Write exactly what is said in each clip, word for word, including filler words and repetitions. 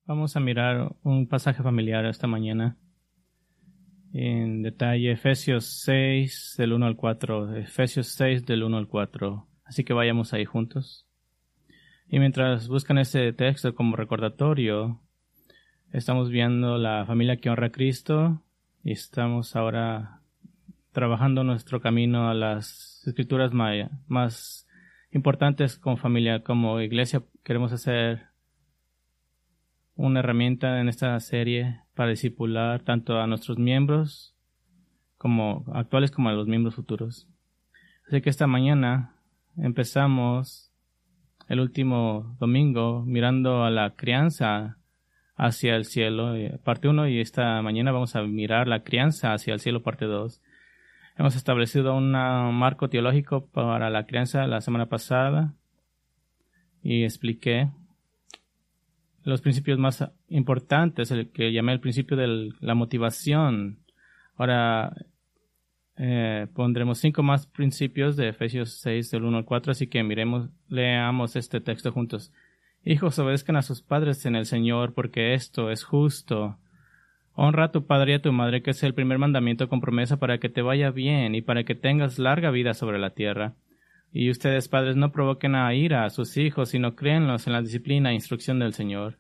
Vamos a mirar un pasaje familiar esta mañana. En detalle, Efesios seis, del uno al cuatro. Efesios seis, del uno al cuatro. Así que vayamos ahí juntos. Y mientras buscan este texto como recordatorio, estamos viendo la familia que honra a Cristo y estamos ahora trabajando nuestro camino a las escrituras maya, más importantes como familia, como iglesia. Queremos hacer una herramienta en esta serie para discipular tanto a nuestros miembros como actuales como a los miembros futuros. Así que esta mañana empezamos el último domingo mirando a la crianza hacia el cielo, parte uno, y esta mañana vamos a mirar la crianza hacia el cielo, parte dos. Hemos establecido un marco teológico para la crianza la semana pasada y expliqué los principios más importantes, el que llamé el principio de la motivación. Ahora eh, pondremos cinco más principios de Efesios seis, del uno al cuatro, así que miremos, leamos este texto juntos. Hijos, obedezcan a sus padres en el Señor, porque esto es justo. Honra a tu padre y a tu madre, que es el primer mandamiento con promesa para que te vaya bien y para que tengas larga vida sobre la tierra. Y ustedes, padres, no provoquen a ira a sus hijos, sino créenlos en la disciplina e instrucción del Señor.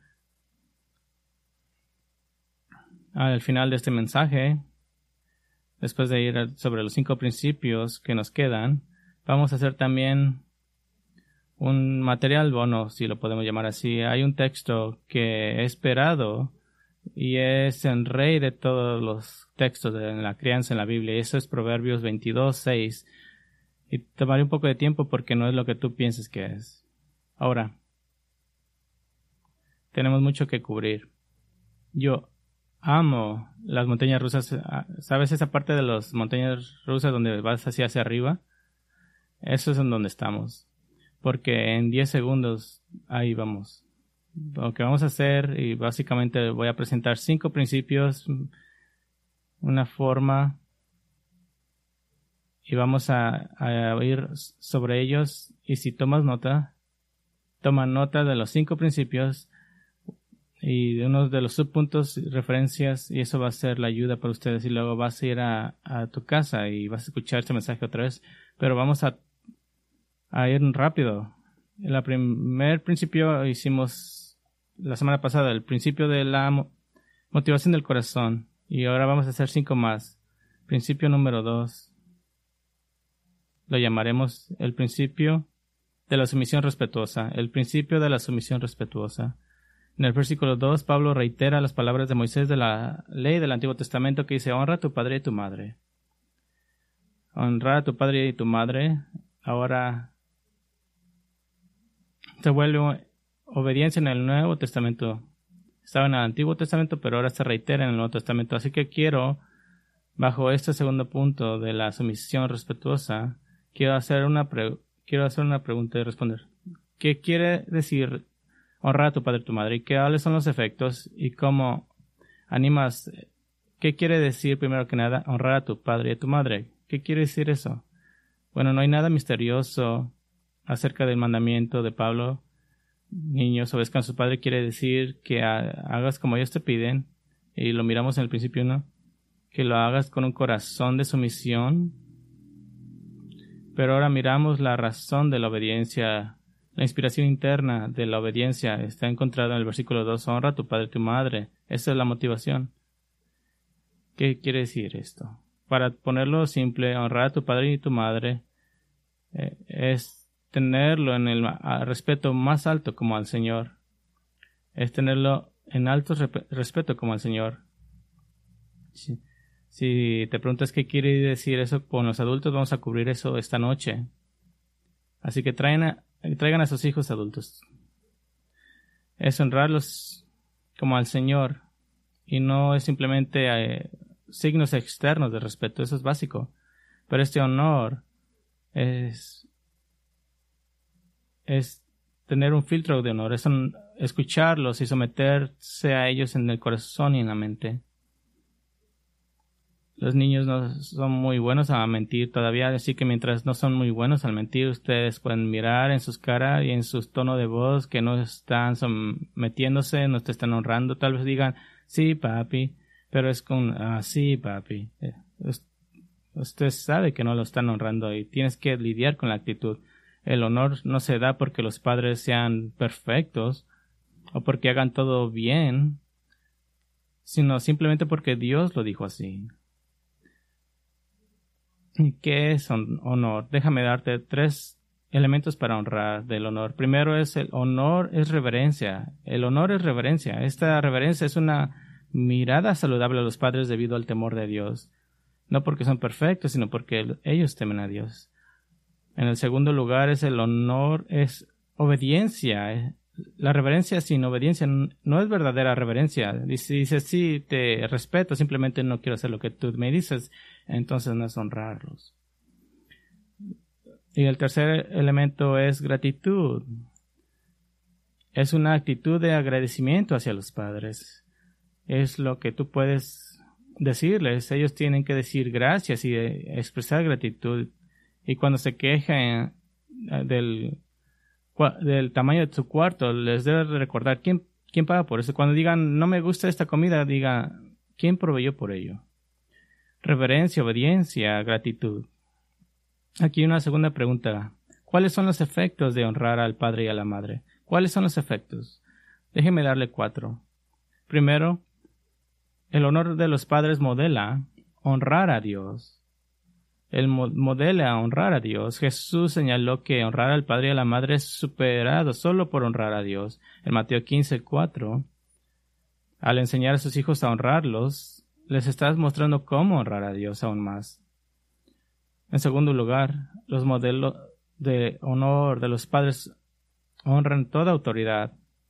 Al final de este mensaje, después de ir sobre los cinco principios que nos quedan, vamos a hacer también un material bono, si lo podemos llamar así. Hay un texto que he esperado y es el rey de todos los textos de la crianza en la Biblia. Y eso es Proverbios veintidós, seis. Y tomaré un poco de tiempo porque no es lo que tú piensas que es. Ahora, tenemos mucho que cubrir. Yo amo las montañas rusas. ¿Sabes esa parte de las montañas rusas donde vas hacia, hacia arriba? Eso es en donde estamos. Porque en diez segundos ahí vamos. Lo que vamos a hacer, y básicamente voy a presentar cinco principios, una forma, y vamos a, a ir sobre ellos. Y si tomas nota, toma nota de los cinco principios y de uno de los subpuntos, referencias, y eso va a ser la ayuda para ustedes. Y luego vas a ir a, a tu casa y vas a escuchar este mensaje otra vez. Pero vamos a, a ir rápido. El primer principio hicimos la semana pasada, el principio de la mo- motivación del corazón. Y ahora vamos a hacer cinco más. Principio número dos. Lo llamaremos el principio de la sumisión respetuosa. El principio de la sumisión respetuosa. En el versículo dos, Pablo reitera las palabras de Moisés de la ley del Antiguo Testamento que dice: honra a tu padre y tu madre. Honra a tu padre y tu madre. Ahora se vuelve obediencia en el Nuevo Testamento. Estaba en el Antiguo Testamento, pero ahora se reitera en el Nuevo Testamento. Así que quiero, bajo este segundo punto de la sumisión respetuosa, quiero hacer una pre- quiero hacer una pregunta y responder. ¿Qué quiere decir honrar a tu padre y tu madre? ¿Y cuáles son los efectos? ¿Y cómo animas? ¿Qué quiere decir, primero que nada, honrar a tu padre y a tu madre? ¿Qué quiere decir eso? Bueno, no hay nada misterioso acerca del mandamiento de Pablo. Niños, obedezcan a su padre, quiere decir que hagas como ellos te piden, y lo miramos en el principio, ¿no? Que lo hagas con un corazón de sumisión. Pero ahora miramos la razón de la obediencia, la inspiración interna de la obediencia. Está encontrada en el versículo dos, honra a tu padre y tu madre. Esa es la motivación. ¿Qué quiere decir esto? Para ponerlo simple, honrar a tu padre y tu madre eh, es tenerlo en el respeto más alto como al Señor. Es tenerlo en alto rep- respeto como al Señor. Si, si te preguntas qué quiere decir eso con los adultos, vamos a cubrir eso esta noche. Así que traen a, traigan a sus hijos adultos. Es honrarlos como al Señor. Y no es simplemente eh, signos externos de respeto. Eso es básico. Pero este honor es es tener un filtro de honor, es un, escucharlos y someterse a ellos en el corazón y en la mente. Los niños no son muy buenos a mentir todavía, así que mientras no son muy buenos al mentir, ustedes pueden mirar en sus caras y en su tono de voz que no están sometiéndose, no te están honrando. Tal vez digan, sí, papi, pero es con, ah, sí, papi. Eh, usted sabe que no lo están honrando y tienes que lidiar con la actitud. El honor no se da porque los padres sean perfectos o porque hagan todo bien, sino simplemente porque Dios lo dijo así. ¿Qué es honor? Déjame darte tres elementos para honrar del honor. Primero es el honor, es reverencia. El honor es reverencia. Esta reverencia es una mirada saludable a los padres debido al temor de Dios. No porque son perfectos, sino porque ellos temen a Dios. En el segundo lugar es el honor, es obediencia. La reverencia sin obediencia no es verdadera reverencia. Si dices, sí, te respeto, simplemente no quiero hacer lo que tú me dices, entonces no es honrarlos. Y el tercer elemento es gratitud. Es una actitud de agradecimiento hacia los padres. Es lo que tú puedes decirles. Ellos tienen que decir gracias y expresar gratitud. Y cuando se quejan del del tamaño de su cuarto, les debe recordar quién, quién paga por eso. Cuando digan, no me gusta esta comida, diga, ¿quién proveyó por ello? Reverencia, obediencia, gratitud. Aquí una segunda pregunta. ¿Cuáles son los efectos de honrar al padre y a la madre? ¿Cuáles son los efectos? Déjeme darle cuatro. Primero, el honor de los padres modela honrar a Dios. El modela honrar a Dios. Jesús señaló que honrar al padre y a la madre es superado solo por honrar a Dios. En Mateo quince, cuatro, al enseñar a sus hijos a honrarlos, les estás mostrando cómo honrar a Dios aún más. En segundo lugar, los modelos de honor de los padres honran toda autoridad.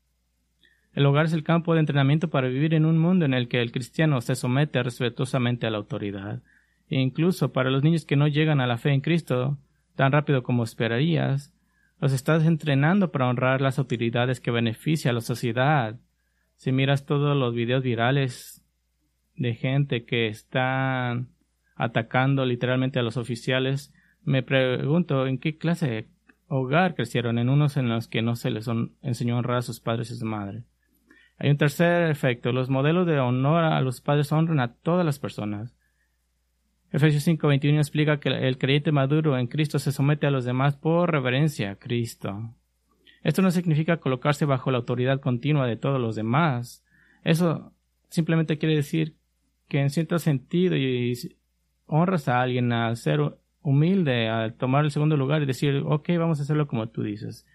El hogar es el campo de entrenamiento para vivir en un mundo en el que el cristiano se somete respetuosamente a la autoridad. E incluso para los niños que no llegan a la fe en Cristo tan rápido como esperarías, los estás entrenando para honrar las autoridades que benefician a la sociedad. Si miras todos los videos virales de gente que están atacando literalmente a los oficiales, me pregunto en qué clase de hogar crecieron, en unos en los que no se les enseñó a honrar a sus padres y su madre. Hay un tercer efecto. Los modelos de honor a los padres honran a todas las personas. Efesios cinco veintiuno explica que el creyente maduro en Cristo se somete a los demás por reverencia a Cristo. Esto no significa colocarse bajo la autoridad continua de todos los demás. Eso simplemente quiere decir que en cierto sentido y honras a alguien al ser humilde, al tomar el segundo lugar y decir, ok, vamos a hacerlo como tú dices.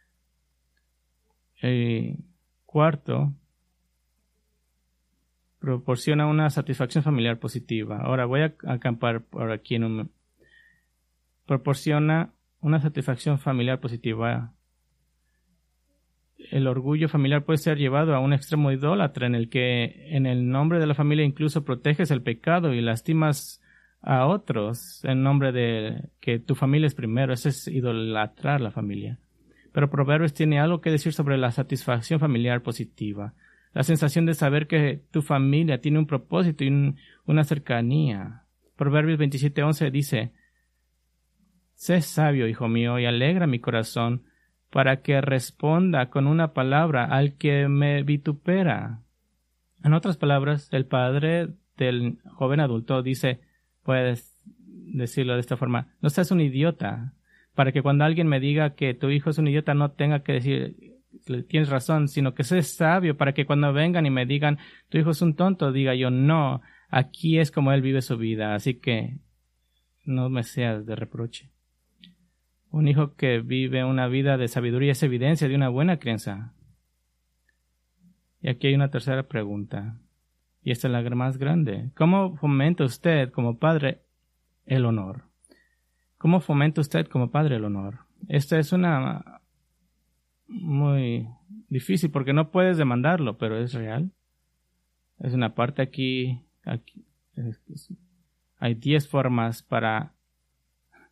Y cuarto, proporciona una satisfacción familiar positiva. Ahora voy a acampar por aquí en un... Proporciona una satisfacción familiar positiva. El orgullo familiar puede ser llevado a un extremo idólatra en el que en el nombre de la familia incluso proteges el pecado y lastimas a otros en nombre de que tu familia es primero. Eso es idolatrar la familia. Pero Proverbios tiene algo que decir sobre la satisfacción familiar positiva. La sensación de saber que tu familia tiene un propósito y un, una cercanía. Proverbios veintisiete once dice, sé sabio, hijo mío, y alegra mi corazón, para que responda con una palabra al que me vitupera. En otras palabras, el padre del joven adulto dice, puedes decirlo de esta forma, no seas un idiota, para que cuando alguien me diga que tu hijo es un idiota no tenga que decir, tienes razón, sino que seas sabio, para que cuando vengan y me digan, tu hijo es un tonto, diga yo, no, aquí es como él vive su vida, así que no me seas de reproche. Un hijo que vive una vida de sabiduría es evidencia de una buena crianza. Y aquí hay una tercera pregunta, y esta es la más grande. ¿Cómo fomenta usted como padre el honor? ¿Cómo fomenta usted como padre el honor? Esta es una muy difícil porque no puedes demandarlo, pero es real. Es una parte aquí, aquí hay diez formas para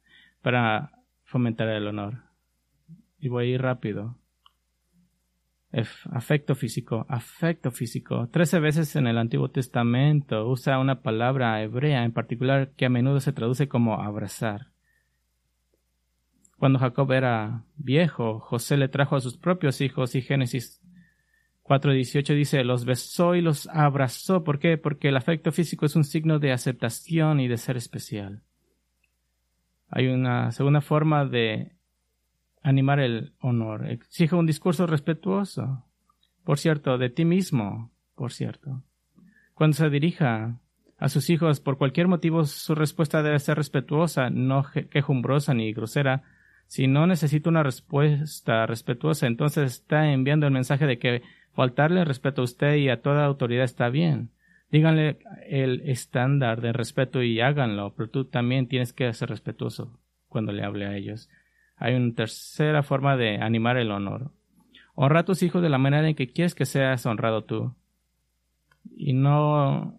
para fomentar el honor. Y voy a ir rápido. Afecto físico, afecto físico. Trece veces en el Antiguo Testamento usa una palabra hebrea en particular que a menudo se traduce como abrazar. Cuando Jacob era viejo, José le trajo a sus propios hijos y Génesis cuatro dieciocho dice, los besó y los abrazó. ¿Por qué? Porque el afecto físico es un signo de aceptación y de ser especial. Hay una segunda forma de animar el honor. Exige un discurso respetuoso. Por cierto, de ti mismo, por cierto. Cuando se dirija a sus hijos por cualquier motivo, su respuesta debe ser respetuosa, no quejumbrosa ni grosera. Si no necesita una respuesta respetuosa, entonces está enviando el mensaje de que faltarle respeto a usted y a toda autoridad está bien. Díganle el estándar de respeto y háganlo, pero tú también tienes que ser respetuoso cuando le hable a ellos. Hay una tercera forma de animar el honor. Honra a tus hijos de la manera en que quieres que seas honrado tú. Y no,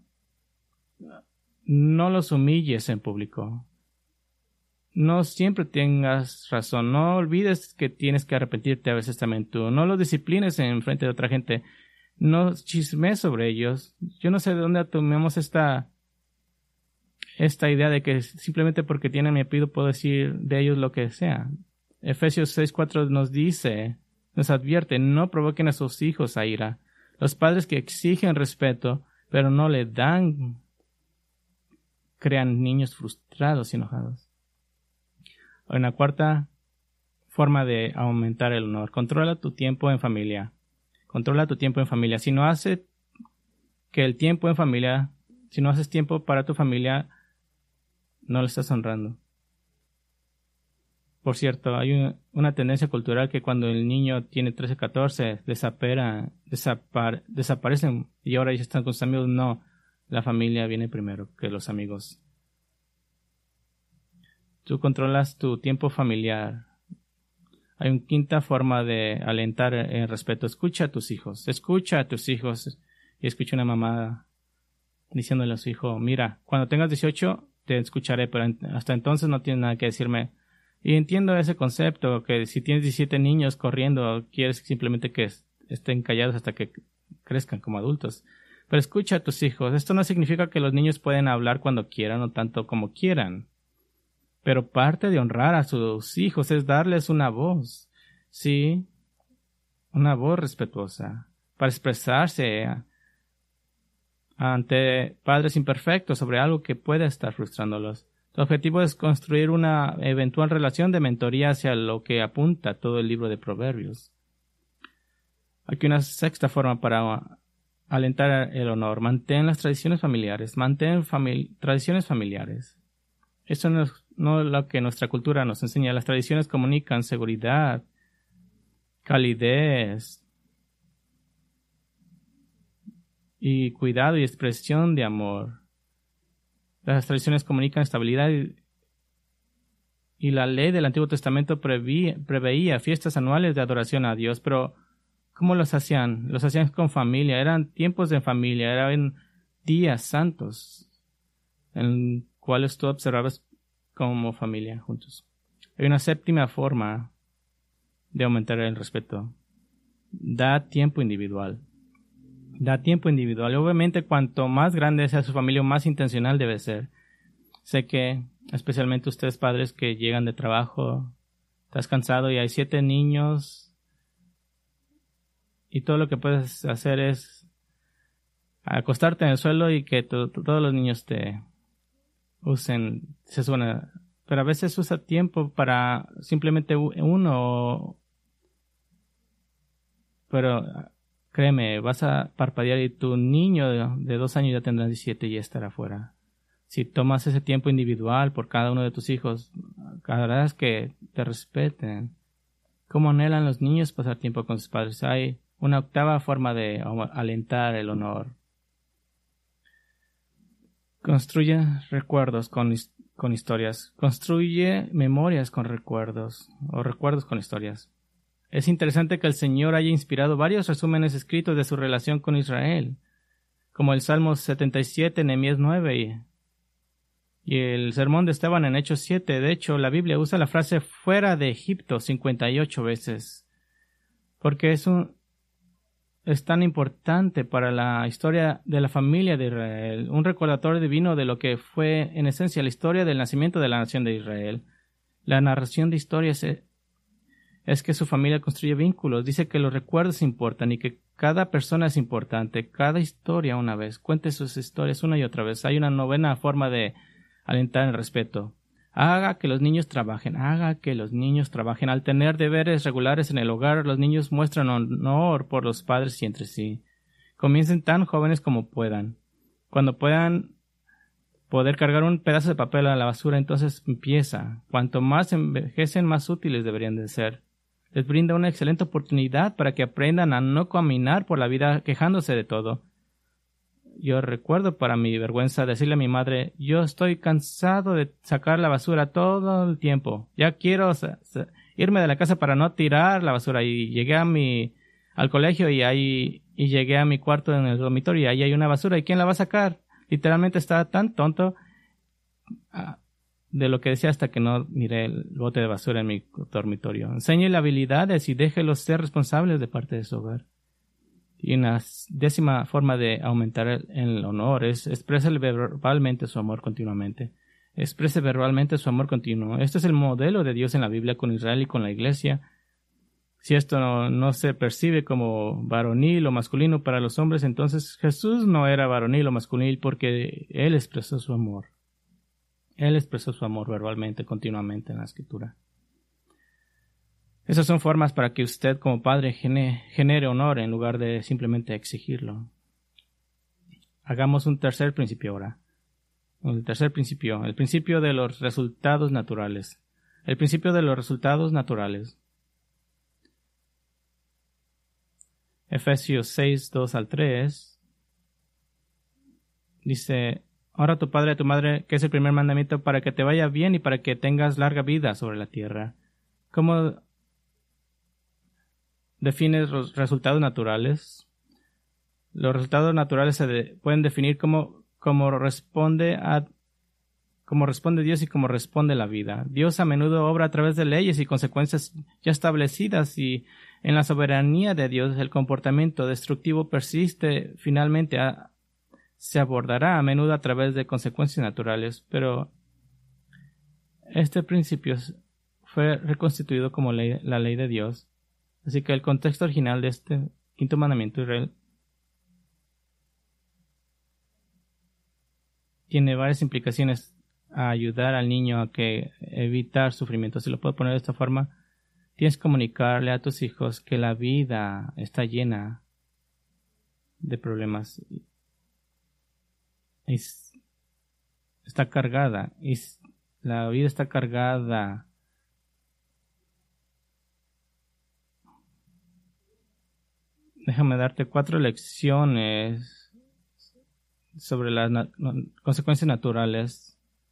no los humilles en público. No siempre tengas razón. No olvides que tienes que arrepentirte a veces también tú. No los disciplines en frente de otra gente. No chismes sobre ellos. Yo no sé de dónde tomamos esta, esta idea de que simplemente porque tienen mi apellido puedo decir de ellos lo que sea. Efesios seis cuatro nos dice, nos advierte, no provoquen a sus hijos a ira. Los padres que exigen respeto, pero no le dan, crean niños frustrados y enojados. Una cuarta forma de aumentar el honor. Controla tu tiempo en familia. Controla tu tiempo en familia. Si no haces que el tiempo en familia, si no haces tiempo para tu familia, no le estás honrando. Por cierto, hay un, una tendencia cultural que cuando el niño tiene trece, catorce, desapera, desapar, desaparecen y ahora ya están con sus amigos. No, la familia viene primero que los amigos. Tú controlas tu tiempo familiar. Hay una quinta forma de alentar el respeto. Escucha a tus hijos. Escucha a tus hijos. Y escucha una mamá diciéndole a su hijo, mira, cuando tengas dieciocho te escucharé, pero hasta entonces no tienes nada que decirme. Y entiendo ese concepto, que si tienes diecisiete niños corriendo, quieres simplemente que estén callados hasta que crezcan como adultos. Pero escucha a tus hijos. Esto no significa que los niños pueden hablar cuando quieran o tanto como quieran. Pero parte de honrar a sus hijos es darles una voz. Sí, una voz respetuosa para expresarse ante padres imperfectos sobre algo que pueda estar frustrándolos. Tu objetivo es construir una eventual relación de mentoría hacia lo que apunta todo el libro de Proverbios. Aquí una sexta forma para alentar el honor. Mantén las tradiciones familiares. Mantén famili- tradiciones familiares. Esto no es, no es lo que nuestra cultura nos enseña. Las tradiciones comunican seguridad, calidez y cuidado y expresión de amor. Las tradiciones comunican estabilidad y, y la ley del Antiguo Testamento preveía, preveía fiestas anuales de adoración a Dios, pero ¿cómo los hacían? Los hacían con familia, eran tiempos de familia, eran días santos en cuales tú observabas como familia juntos. Hay una séptima forma de aumentar el respeto. Da tiempo individual. Da tiempo individual. Obviamente, cuanto más grande sea su familia, más intencional debe ser. Sé que, especialmente ustedes padres que llegan de trabajo, estás cansado y hay siete niños y todo lo que puedes hacer es acostarte en el suelo y que to- to- todos los niños te usen, se suena. Pero a veces usa tiempo para simplemente uno. Pero créeme, vas a parpadear y tu niño de, de dos años ya tendrá diecisiete y ya estará afuera. Si tomas ese tiempo individual por cada uno de tus hijos, cada vez que te respeten. ¿Cómo anhelan los niños pasar tiempo con sus padres? Hay una octava forma de alentar el honor. Construye recuerdos con, con historias. Construye memorias con recuerdos o recuerdos con historias. Es interesante que el Señor haya inspirado varios resúmenes escritos de su relación con Israel, como el Salmo setenta y siete, Nehemías nueve y, y el Sermón de Esteban en Hechos siete. De hecho, la Biblia usa la frase fuera de Egipto cincuenta y ocho veces, porque es un, es tan importante para la historia de la familia de Israel, un recordatorio divino de lo que fue en esencia la historia del nacimiento de la nación de Israel. La narración de historias es, es que su familia construye vínculos, dice que los recuerdos importan y que cada persona es importante, cada historia una vez, cuente sus historias una y otra vez. Hay una novena forma de alentar el respeto. Haga que los niños trabajen, haga que los niños trabajen. Al tener deberes regulares en el hogar, los niños muestran honor por los padres y entre sí. Comiencen tan jóvenes como puedan. Cuando puedan poder cargar un pedazo de papel a la basura, entonces empieza. Cuanto más envejecen, más útiles deberían de ser. Les brinda una excelente oportunidad para que aprendan a no caminar por la vida quejándose de todo. Yo recuerdo para mi vergüenza decirle a mi madre, yo estoy cansado de sacar la basura todo el tiempo. Ya quiero irme de la casa para no tirar la basura. Y llegué a mi, al colegio y ahí, y llegué a mi cuarto en el dormitorio y ahí hay una basura. ¿Y quién la va a sacar? Literalmente estaba tan tonto uh, de lo que decía hasta que no miré el bote de basura en mi dormitorio. Enséñele habilidades y déjelos ser responsables de parte de su hogar. Y una décima forma de aumentar el, el honor es expresarle verbalmente su amor continuamente. Exprese verbalmente su amor continuo. Este es el modelo de Dios en la Biblia con Israel y con la iglesia. Si esto no, no se percibe como varonil o masculino para los hombres, entonces Jesús no era varonil o masculino porque Él expresó su amor. Él expresó su amor verbalmente continuamente en la Escritura. Esas son formas para que usted como padre genere, genere honor en lugar de simplemente exigirlo. Hagamos un tercer principio ahora. El tercer principio, el principio de los resultados naturales. El principio de los resultados naturales. Efesios seis, dos al tres. Dice, honra a tu padre y a tu madre, que es el primer mandamiento para que te vaya bien y para que tengas larga vida sobre la tierra. ¿Cómo defines los resultados naturales? Los resultados naturales se de, pueden definir como, como responde a como responde Dios y como responde la vida. Dios a menudo obra a través de leyes y consecuencias ya establecidas, y en la soberanía de Dios el comportamiento destructivo persiste. Finalmente a, se abordará a menudo a través de consecuencias naturales, pero este principio fue reconstituido como ley, la ley de Dios. Así que el contexto original de este quinto mandamiento Israel tiene varias implicaciones a ayudar al niño a que evitar sufrimiento. Si lo puedo poner de esta forma, tienes que comunicarle a tus hijos que la vida está llena de problemas. Es, está cargada. Es, la vida está cargada. Déjame darte cuatro lecciones sobre las na- consecuencias naturales.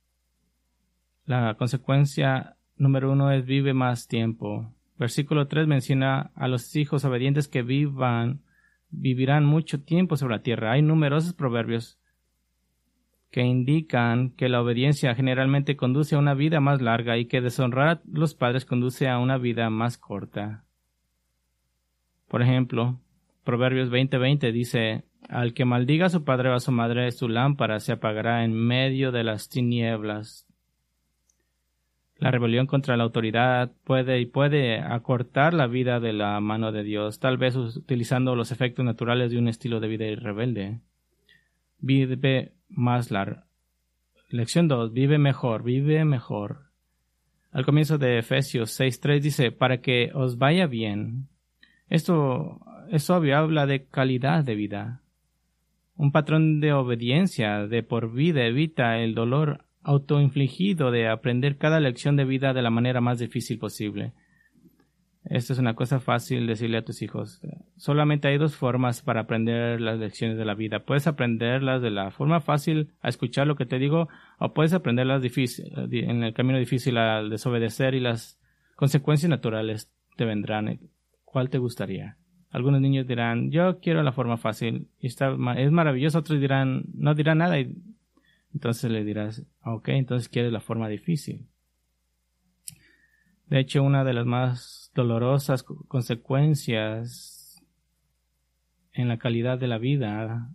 La consecuencia número uno es vive más tiempo. Versículo tres menciona a los hijos obedientes que vivan, vivirán mucho tiempo sobre la tierra. Hay numerosos proverbios que indican que la obediencia generalmente conduce a una vida más larga y que deshonrar a los padres conduce a una vida más corta. Por ejemplo, Proverbios veinte veinte dice, al que maldiga a su padre o a su madre, su lámpara se apagará en medio de las tinieblas. La rebelión contra la autoridad puede y puede acortar la vida de la mano de Dios, tal vez utilizando los efectos naturales de un estilo de vida rebelde. Vive más largo. Lección dos. Vive mejor, vive mejor. Al comienzo de Efesios seis tres dice, para que os vaya bien. Esto es obvio, habla de calidad de vida. Un patrón de obediencia de por vida evita el dolor autoinfligido de aprender cada lección de vida de la manera más difícil posible. Esto es una cosa fácil decirle a tus hijos. Solamente hay dos formas para aprender las lecciones de la vida. Puedes aprenderlas de la forma fácil a escuchar lo que te digo, o puedes aprenderlas difícil, en el camino difícil al desobedecer, y las consecuencias naturales te vendrán. ¿Cuál te gustaría? Algunos niños dirán, yo quiero la forma fácil, y está, es maravilloso. Otros dirán, no dirán nada, y entonces le dirás, ok, entonces quieres la forma difícil. De hecho, una de las más dolorosas consecuencias en la calidad de la vida.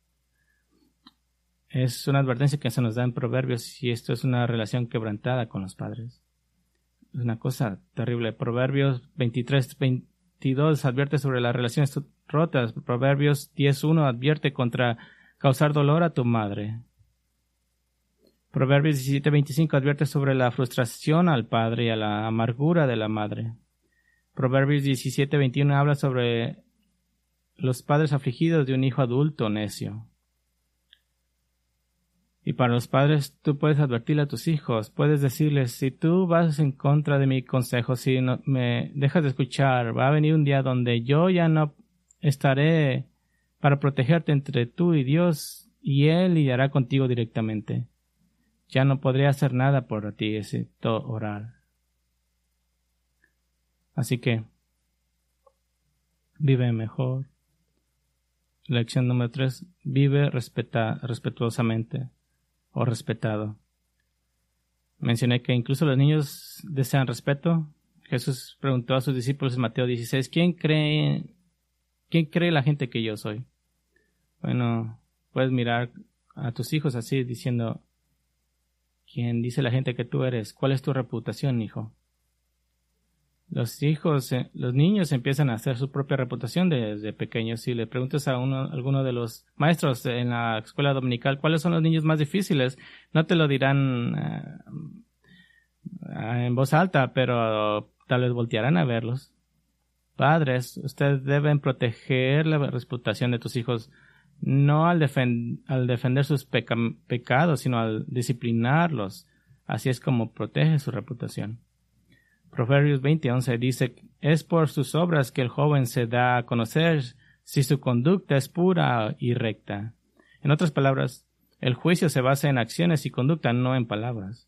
Es una advertencia que se nos da en Proverbios, y esto es una relación quebrantada con los padres. Es una cosa terrible. Proverbios veintitrés veintidós advierte sobre las relaciones rotas. Proverbios diez uno advierte contra causar dolor a tu madre. Proverbios diecisiete veinticinco advierte sobre la frustración al padre y a la amargura de la madre. Proverbios diecisiete veintiuno habla sobre los padres afligidos de un hijo adulto necio. Y para los padres, tú puedes advertirle a tus hijos, puedes decirles, si tú vas en contra de mi consejo, si no me dejas de escuchar, va a venir un día donde yo ya no estaré para protegerte entre tú y Dios, y Él lidiará contigo directamente. Ya no podré hacer nada por ti, excepto orar. Así que, vive mejor. Lección número tres, vive respeta, respetuosamente. O respetado. Mencioné que incluso los niños desean respeto. Jesús preguntó a sus discípulos en Mateo dieciséis, ¿quién cree, quién cree la gente que yo soy? Bueno, puedes mirar a tus hijos así diciendo, ¿quién dice la gente que tú eres? ¿Cuál es tu reputación, hijo? Los hijos, eh, los niños empiezan a hacer su propia reputación desde pequeños. Si le preguntas a uno, alguno de los maestros en la escuela dominical cuáles son los niños más difíciles, no te lo dirán uh, en voz alta, pero tal vez voltearán a verlos. Padres, ustedes deben proteger la reputación de tus hijos, no al, defen- al defender sus peca- pecados, sino al disciplinarlos. Así es como protege su reputación. Proverbios veinte once dice, es por sus obras que el joven se da a conocer si su conducta es pura y recta. En otras palabras, el juicio se basa en acciones y conducta, no en palabras.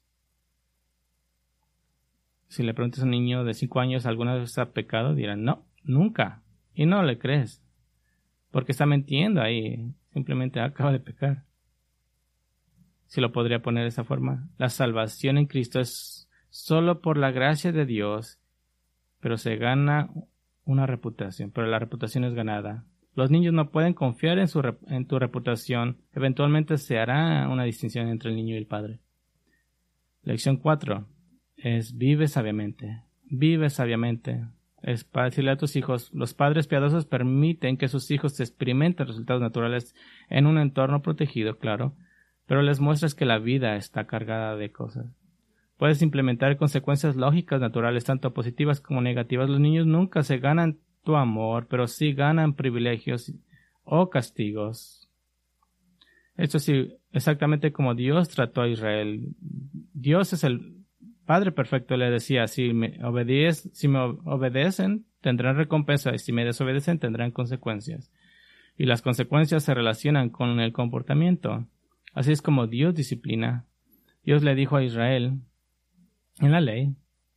Si le preguntas a un niño de cinco años alguna vez ha pecado, dirán, no, nunca. Y no le crees. Porque está mintiendo ahí. Simplemente acaba de pecar. Si lo podría poner de esa forma. La salvación en Cristo es solo por la gracia de Dios, pero se gana una reputación, pero la reputación es ganada. Los niños no pueden confiar en, su, en tu reputación. Eventualmente se hará una distinción entre el niño y el padre. Lección cuatro es vive sabiamente. Vive sabiamente. Es para decirle a tus hijos, los padres piadosos permiten que sus hijos experimenten resultados naturales en un entorno protegido, claro, pero les muestras que la vida está cargada de cosas. Puedes implementar consecuencias lógicas naturales, tanto positivas como negativas. Los niños nunca se ganan tu amor, pero sí ganan privilegios o castigos. Esto sí, exactamente como Dios trató a Israel. Dios es el Padre perfecto, le decía, si me, obedece, si me obedecen, tendrán recompensa, y si me desobedecen, tendrán consecuencias. Y las consecuencias se relacionan con el comportamiento. Así es como Dios disciplina. Dios le dijo a Israel, en la ley,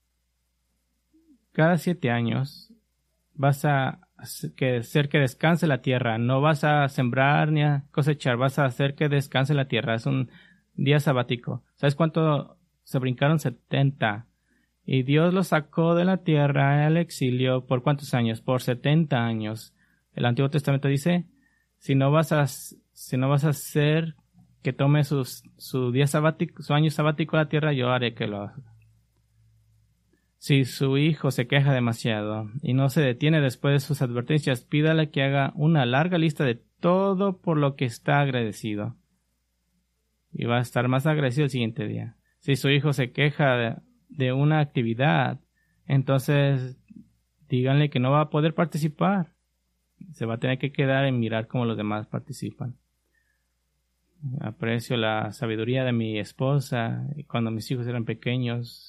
cada siete años vas a hacer que descanse la tierra. No vas a sembrar ni a cosechar, vas a hacer que descanse la tierra. Es un día sabático. ¿Sabes cuánto se brincaron? setenta. Y Dios los sacó de la tierra al exilio. ¿Por cuántos años? Por setenta años. El Antiguo Testamento dice, si no vas a, si no vas a hacer que tome sus, su día sabático, su año sabático a la tierra, yo haré que lo haga. Si su hijo se queja demasiado y no se detiene después de sus advertencias, pídale que haga una larga lista de todo por lo que está agradecido. Y va a estar más agradecido el siguiente día. Si su hijo se queja de, de una actividad, entonces díganle que no va a poder participar. Se va a tener que quedar en mirar cómo los demás participan. Aprecio la sabiduría de mi esposa. Cuando mis hijos eran pequeños,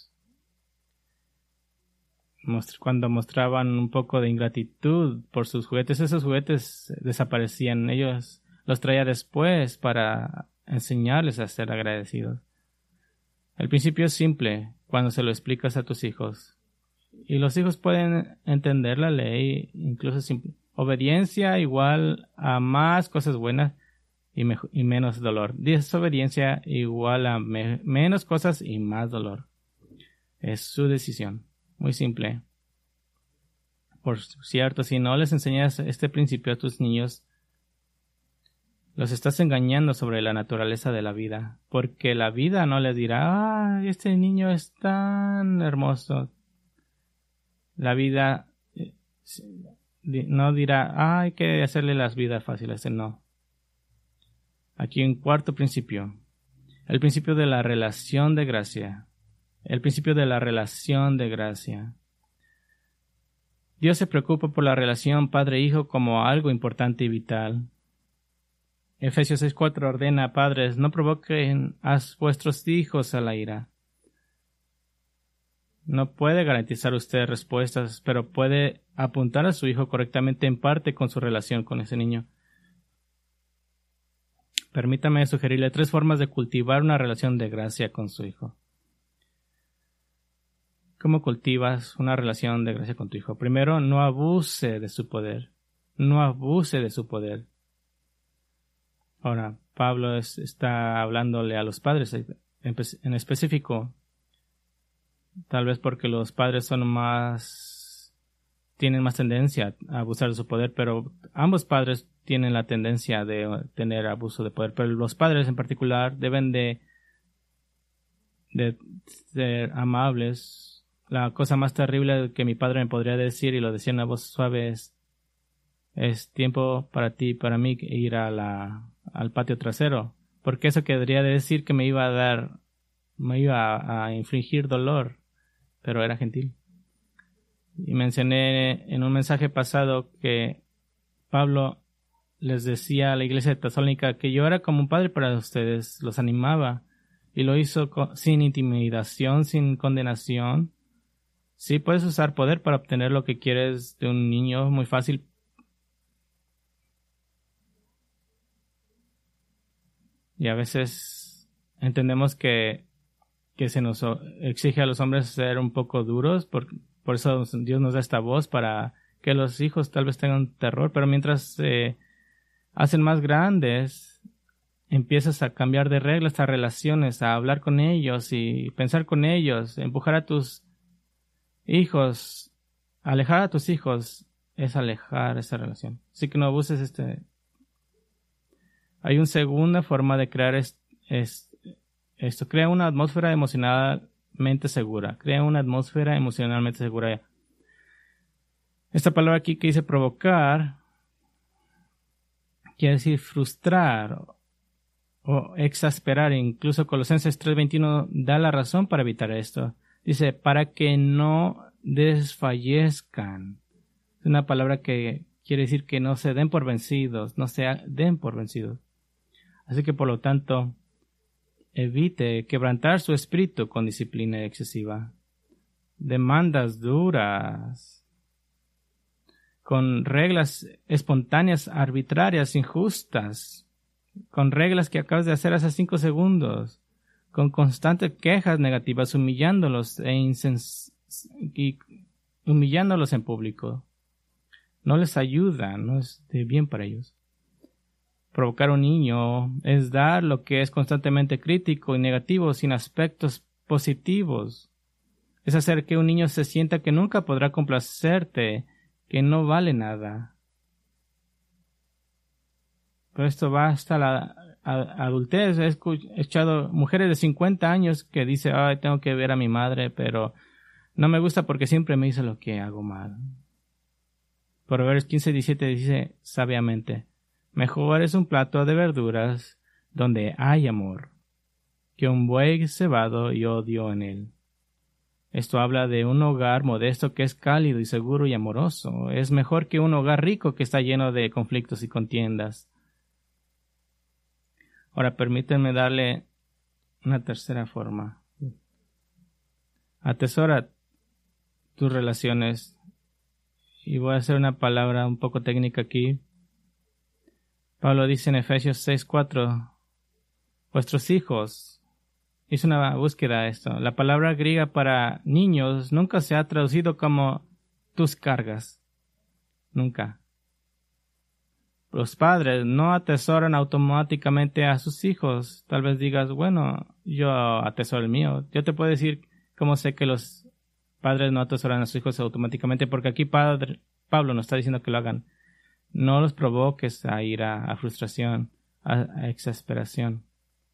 cuando mostraban un poco de ingratitud por sus juguetes, esos juguetes desaparecían. Ellos los traía después para enseñarles a ser agradecidos. El principio es simple cuando se lo explicas a tus hijos. Y los hijos pueden entender la ley, incluso simple. Obediencia igual a más cosas buenas y, me- y menos dolor. Desobediencia igual a me- menos cosas y más dolor. Es su decisión. Muy simple. Por cierto, si no les enseñas este principio a tus niños, los estás engañando sobre la naturaleza de la vida, porque la vida no les dirá, ah, este niño es tan hermoso. La vida eh, no dirá, ah, hay que hacerle las vidas fáciles, no. Aquí un cuarto principio, el principio de la relación de gracia, el principio de la relación de gracia. Dios se preocupa por la relación padre-hijo como algo importante y vital. Efesios seis cuatro ordena, padres, no provoquen a vuestros hijos a la ira. No puede garantizar usted respuestas, pero puede apuntar a su hijo correctamente en parte con su relación con ese niño. Permítame sugerirle tres formas de cultivar una relación de gracia con su hijo. ¿Cómo cultivas una relación de gracia con tu hijo? Primero, no abuse de su poder. No abuse de su poder. Ahora, Pablo es, está hablándole a los padres en, en específico. Tal vez porque los padres son más, tienen más tendencia a abusar de su poder, pero ambos padres tienen la tendencia de tener abuso de poder. Pero los padres en particular deben de, de ser amables. La cosa más terrible que mi padre me podría decir, y lo decía en una voz suave, es, es tiempo para ti y para mí ir a la, al patio trasero. Porque eso querría decir que me iba a dar, me iba a, a infligir dolor, pero era gentil. Y mencioné en un mensaje pasado que Pablo les decía a la iglesia de Tesalónica que yo era como un padre para ustedes, los animaba, y lo hizo con, sin intimidación, sin condenación. Sí, puedes usar poder para obtener lo que quieres de un niño, muy fácil. Y a veces entendemos que, que se nos exige a los hombres ser un poco duros, por, por eso Dios nos da esta voz para que los hijos tal vez tengan terror, pero mientras se eh, hacen más grandes, empiezas a cambiar de reglas a relaciones, a hablar con ellos y pensar con ellos, empujar a tus hijos, alejar a tus hijos es alejar esa relación. Así que no abuses este. Hay una segunda forma de crear es, es, esto. Crea una atmósfera emocionalmente segura. Crea una atmósfera emocionalmente segura. Esta palabra aquí que dice provocar quiere decir frustrar o exasperar. Incluso Colosenses tres veintiuno da la razón para evitar esto. Dice, para que no desfallezcan. Es una palabra que quiere decir que no se den por vencidos, no se den por vencidos. Así que por lo tanto, evite quebrantar su espíritu con disciplina excesiva. Demandas duras, con reglas espontáneas, arbitrarias, injustas, con reglas que acabas de hacer hace cinco segundos. Con constantes quejas negativas, humillándolos e insens- y humillándolos en público. No les ayuda, no es de bien para ellos. Provocar a un niño es dar lo que es constantemente crítico y negativo sin aspectos positivos. Es hacer que un niño se sienta que nunca podrá complacerte, que no vale nada. Pero esto va hasta la adultez. He escuchado mujeres de cincuenta años que dicen, ay, tengo que ver a mi madre, pero no me gusta porque siempre me dice lo que hago mal. Proverbios quince diecisiete dice sabiamente, mejor es un plato de verduras donde hay amor, que un buey cebado y odio en él. Esto habla de un hogar modesto que es cálido y seguro y amoroso. Es mejor que un hogar rico que está lleno de conflictos y contiendas. Ahora permítanme darle una tercera forma. Atesora tus relaciones. Y voy a hacer una palabra un poco técnica aquí. Pablo dice en Efesios seis cuatro, vuestros hijos. Hice una búsqueda de esto. La palabra griega para niños nunca se ha traducido como tus cargas. Nunca. Los padres no atesoran automáticamente a sus hijos. Tal vez digas, bueno, yo atesoro el mío. Yo te puedo decir cómo sé que los padres no atesoran a sus hijos automáticamente, porque aquí padre, Pablo nos está diciendo que lo hagan. No los provoques a ira, a frustración, a, a exasperación.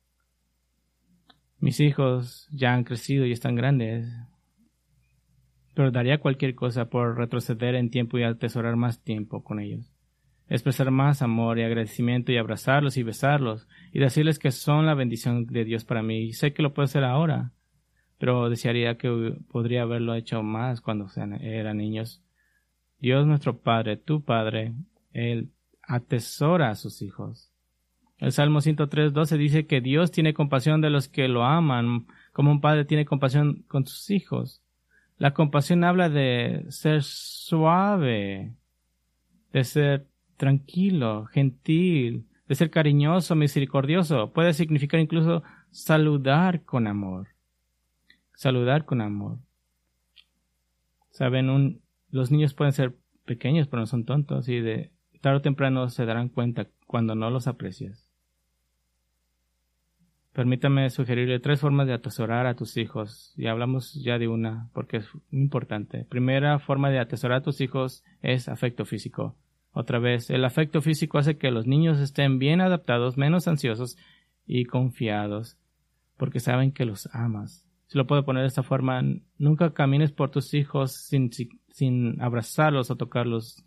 Mis hijos ya han crecido y están grandes, pero daría cualquier cosa por retroceder en tiempo y atesorar más tiempo con ellos. Expresar más amor y agradecimiento y abrazarlos y besarlos y decirles que son la bendición de Dios para mí. Y sé que lo puedo hacer ahora, pero desearía que podría haberlo hecho más cuando eran niños. Dios nuestro Padre, tu Padre, Él atesora a sus hijos. El Salmo ciento tres, doce dice que Dios tiene compasión de los que lo aman, como un padre tiene compasión con sus hijos. La compasión habla de ser suave, de ser tranquilo, gentil, de ser cariñoso, misericordioso. Puede significar incluso saludar con amor. Saludar con amor. Saben, un, los niños pueden ser pequeños, pero no son tontos, y de tarde o temprano se darán cuenta cuando no los aprecias. Permítame sugerirle tres formas de atesorar a tus hijos. Y hablamos ya de una, porque es muy importante. Primera forma de atesorar a tus hijos es afecto físico. Otra vez, el afecto físico hace que los niños estén bien adaptados, menos ansiosos y confiados, porque saben que los amas. Si lo puedo poner de esta forma, nunca camines por tus hijos sin, sin abrazarlos o tocarlos.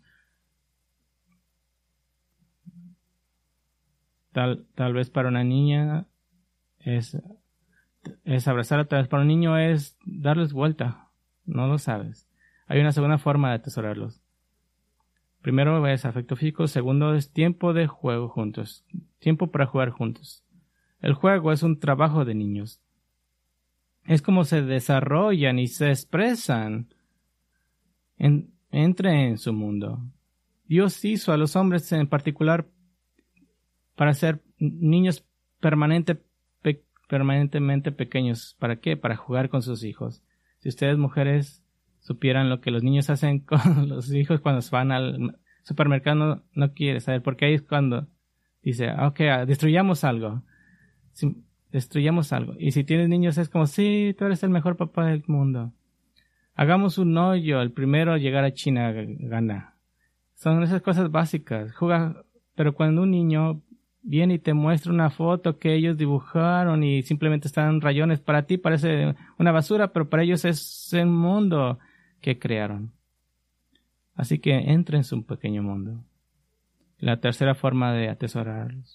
Tal, tal vez para una niña es, es abrazar, a través para un niño es darles vuelta. No lo sabes. Hay una segunda forma de atesorarlos. Primero es afecto físico, segundo es tiempo de juego juntos. Tiempo para jugar juntos. El juego es un trabajo de niños. Es como se desarrollan y se expresan. En, entre en su mundo. Dios hizo a los hombres en particular para ser niños permanente, pe, permanentemente pequeños. ¿Para qué? Para jugar con sus hijos. Si ustedes mujeres supieran lo que los niños hacen con los hijos cuando se van al supermercado, no, no quiere saber, porque ahí es cuando dice, ok, destruyamos algo. Si, destruyamos algo. Y si tienes niños es como, sí, tú eres el mejor papá del mundo. Hagamos un hoyo, el primero a llegar a China gana. Son esas cosas básicas. Juega, pero cuando un niño viene y te muestra una foto que ellos dibujaron y simplemente están rayones, para ti parece una basura, pero para ellos es el mundo que crearon. Así que entra en su pequeño mundo. La tercera forma de atesorarlos.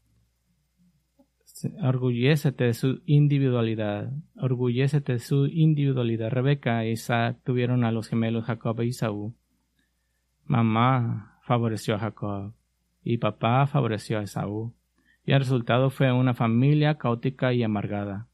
Orgullécete de su individualidad. Orgullécete de su individualidad. Rebeca e Isaac tuvieron a los gemelos Jacob e Esaú. Mamá favoreció a Jacob y papá favoreció a Esaú. Y el resultado fue una familia caótica y amargada.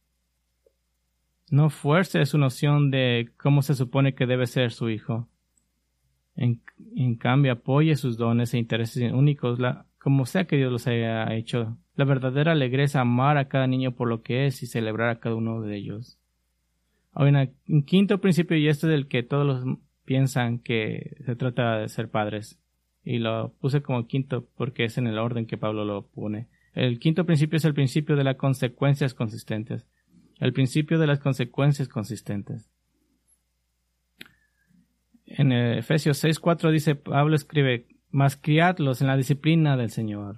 No fuerce su noción de cómo se supone que debe ser su hijo. En, en cambio, apoye sus dones e intereses únicos, la, como sea que Dios los haya hecho. La verdadera alegría es amar a cada niño por lo que es y celebrar a cada uno de ellos. Hay una, un quinto principio, y este es el que todos los piensan que se trata de ser padres. Y lo puse como quinto porque es en el orden que Pablo lo pone. El quinto principio es el principio de las consecuencias consistentes. El principio de las consecuencias consistentes. En Efesios seis cuatro dice, Pablo escribe, mas criadlos en la disciplina del Señor.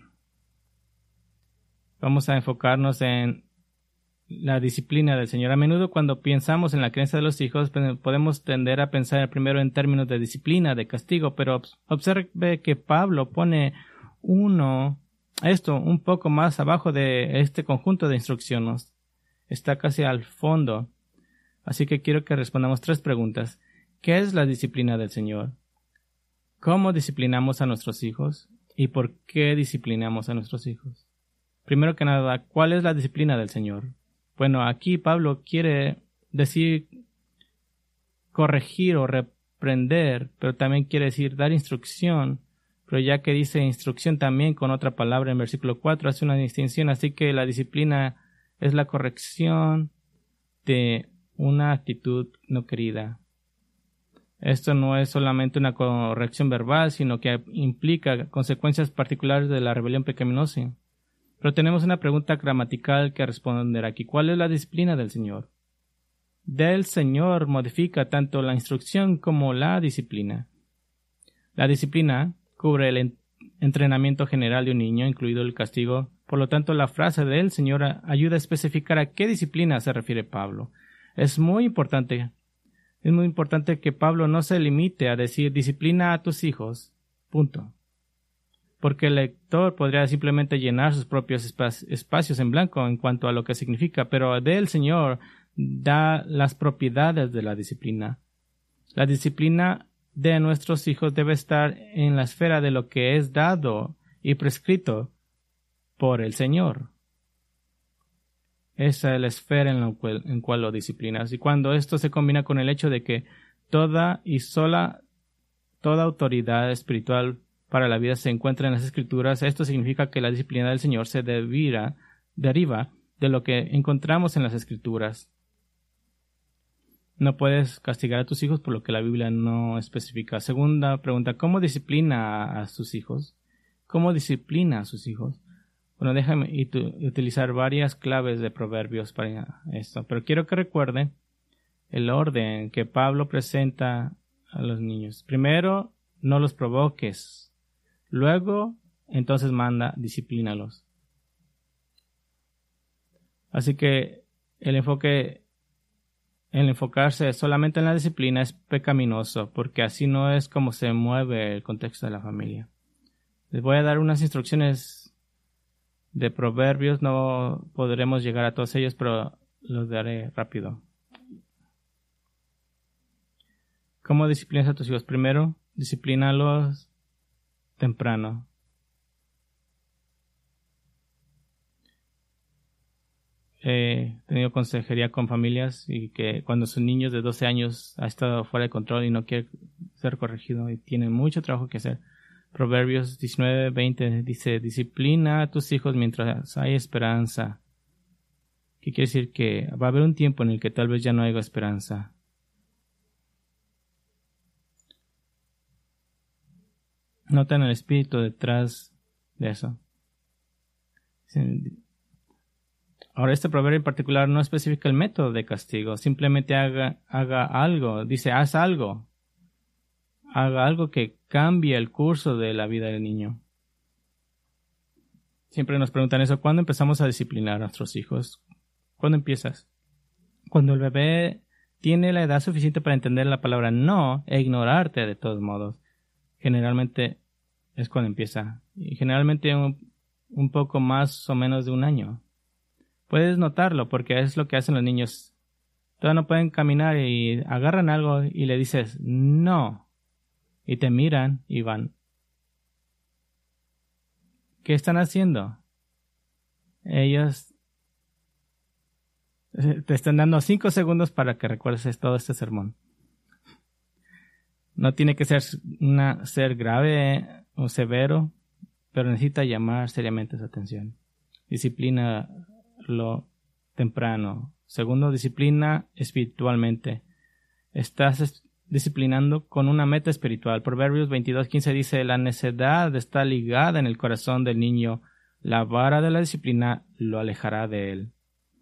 Vamos a enfocarnos en la disciplina del Señor. A menudo cuando pensamos en la crianza de los hijos, podemos tender a pensar primero en términos de disciplina, de castigo, pero observe que Pablo pone uno, esto un poco más abajo de este conjunto de instrucciones. Está casi al fondo. Así que quiero que respondamos tres preguntas. ¿Qué es la disciplina del Señor? ¿Cómo disciplinamos a nuestros hijos? ¿Y por qué disciplinamos a nuestros hijos? Primero que nada, ¿cuál es la disciplina del Señor? Bueno, aquí Pablo quiere decir corregir o reprender, pero también quiere decir dar instrucción. Pero ya que dice instrucción también con otra palabra en versículo cuatro, hace una distinción. Así que la disciplina es la corrección de una actitud no querida. Esto no es solamente una corrección verbal, sino que implica consecuencias particulares de la rebelión pecaminosa. Pero tenemos una pregunta gramatical que responder aquí. ¿Cuál es la disciplina del Señor? del Señor modifica tanto la instrucción como la disciplina. La disciplina cubre el en- entrenamiento general de un niño, incluido el castigo. Por lo tanto, la frase del Señor ayuda a especificar a qué disciplina se refiere Pablo. Es muy importante, es muy importante que Pablo no se limite a decir disciplina a tus hijos, punto. Porque el lector podría simplemente llenar sus propios espa- espacios en blanco en cuanto a lo que significa, pero del Señor da las propiedades de la disciplina. La disciplina de nuestros hijos debe estar en la esfera de lo que es dado y prescrito por el Señor. Esa es la esfera en la cual, en cual lo disciplinas. Y cuando esto se combina con el hecho de que toda y sola, toda autoridad espiritual para la vida se encuentra en las Escrituras, esto significa que la disciplina del Señor se deriva, deriva de lo que encontramos en las Escrituras. No puedes castigar a tus hijos por lo que la Biblia no especifica. Segunda pregunta, ¿cómo disciplina a sus hijos? ¿Cómo disciplina a sus hijos? Bueno, déjame utilizar varias claves de Proverbios para esto, pero quiero que recuerde el orden que Pablo presenta a los niños. Primero, no los provoques. Luego, entonces manda, disciplínalos. Así que el enfoque, el enfocarse solamente en la disciplina es pecaminoso, porque así no es como se mueve el contexto de la familia. Les voy a dar unas instrucciones de Proverbios, no podremos llegar a todos ellos, pero los daré rápido. ¿Cómo disciplinas a tus hijos? Primero, disciplínalos temprano. He tenido consejería con familias y que cuando sus niños de doce años ha estado fuera de control y no quiere ser corregido y tienen mucho trabajo que hacer. Proverbios diecinueve veinte dice, disciplina a tus hijos mientras hay esperanza. ¿Qué quiere decir? Que va a haber un tiempo en el que tal vez ya no haya esperanza. Notan el espíritu detrás de eso. Ahora, este proverbio en particular no especifica el método de castigo. Simplemente haga, haga algo. Dice, haz algo. Haga algo que cambie el curso de la vida del niño. Siempre nos preguntan eso. ¿Cuándo empezamos a disciplinar a nuestros hijos? ¿Cuándo empiezas? Cuando el bebé tiene la edad suficiente para entender la palabra no e ignorarte de todos modos. Generalmente es cuando empieza. Y generalmente un, un poco más o menos de un año. Puedes notarlo porque es lo que hacen los niños. Todavía no pueden caminar y agarran algo y le dices no. Y te miran y van. ¿Qué están haciendo? Ellos te están dando cinco segundos para que recuerdes todo este sermón. No tiene que ser, una, ser grave o severo, pero necesita llamar seriamente su atención. Disciplínalo temprano. Segundo, disciplina espiritualmente. Estás disciplinando con una meta espiritual. Proverbios veintidós quince dice, la necedad está ligada en el corazón del niño. La vara de la disciplina lo alejará de él.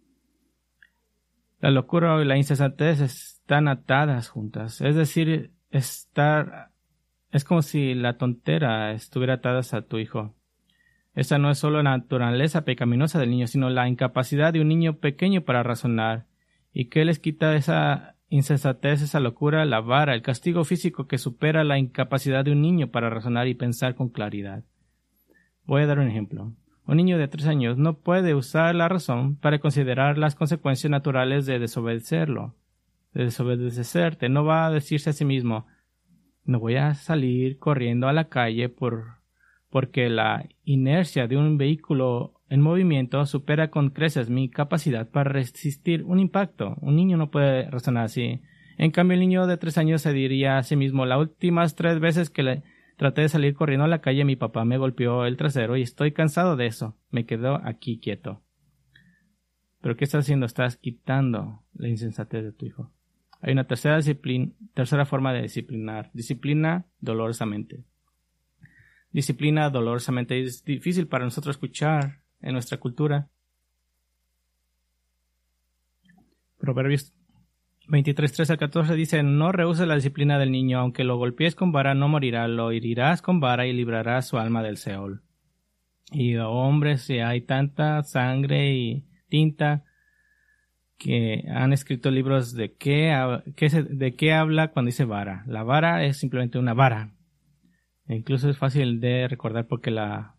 La locura y la insensatez están atadas juntas. Es decir, estar, es como si la tontera estuviera atada a tu hijo. Esa no es solo la naturaleza pecaminosa del niño, sino la incapacidad de un niño pequeño para razonar. ¿Y qué les quita esa insensatez, esa locura? La vara, el castigo físico que supera la incapacidad de un niño para razonar y pensar con claridad. Voy a dar un ejemplo. Un niño de tres años no puede usar la razón para considerar las consecuencias naturales de desobedecerlo, de desobedecerte. No va a decirse a sí mismo, no voy a salir corriendo a la calle por, porque la inercia de un vehículo en movimiento supera con creces mi capacidad para resistir un impacto. Un niño no puede razonar así. En cambio, el niño de tres años se diría a sí mismo, las últimas tres veces que le traté de salir corriendo a la calle, mi papá me golpeó el trasero y estoy cansado de eso. Me quedo aquí quieto. ¿Pero qué estás haciendo? Estás quitando la insensatez de tu hijo. Hay una tercera disciplina, tercera forma de disciplinar. Disciplina dolorosamente. Disciplina dolorosamente. Es difícil para nosotros escuchar en nuestra cultura. Proverbios veintitrés, tres al catorce dice, no rehuses la disciplina del niño, aunque lo golpees con vara no morirá, lo herirás con vara y librarás su alma del Seol. Y hombres, si hay tanta sangre y tinta que han escrito libros de qué, qué se, de qué habla cuando dice vara. La vara es simplemente una vara. E incluso es fácil de recordar porque la,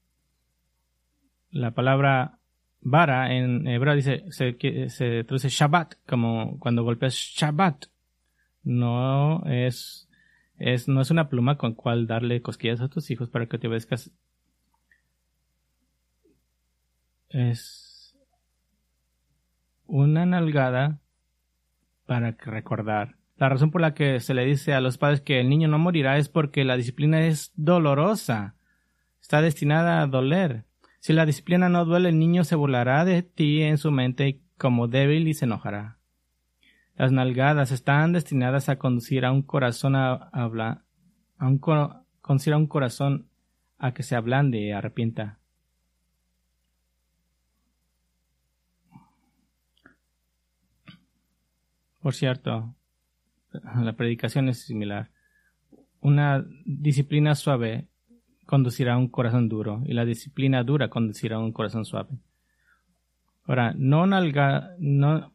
la palabra vara en hebreo dice, se, se traduce Shabbat, como cuando golpeas Shabbat. No es, es, no es una pluma con cual darle cosquillas a tus hijos para que te obedezcas. Es una nalgada para recordar. La razón por la que se le dice a los padres que el niño no morirá es porque la disciplina es dolorosa. Está destinada a doler. Si la disciplina no duele, el niño se burlará de ti en su mente como débil y se enojará. Las nalgadas están destinadas a conducir a un corazón a, a, a, a un, conducir a un corazón a que se ablande y arrepienta. Por cierto, la predicación es similar. Una disciplina suave conducirá a un corazón duro y la disciplina dura conducirá a un corazón suave. Ahora, no, nalga, no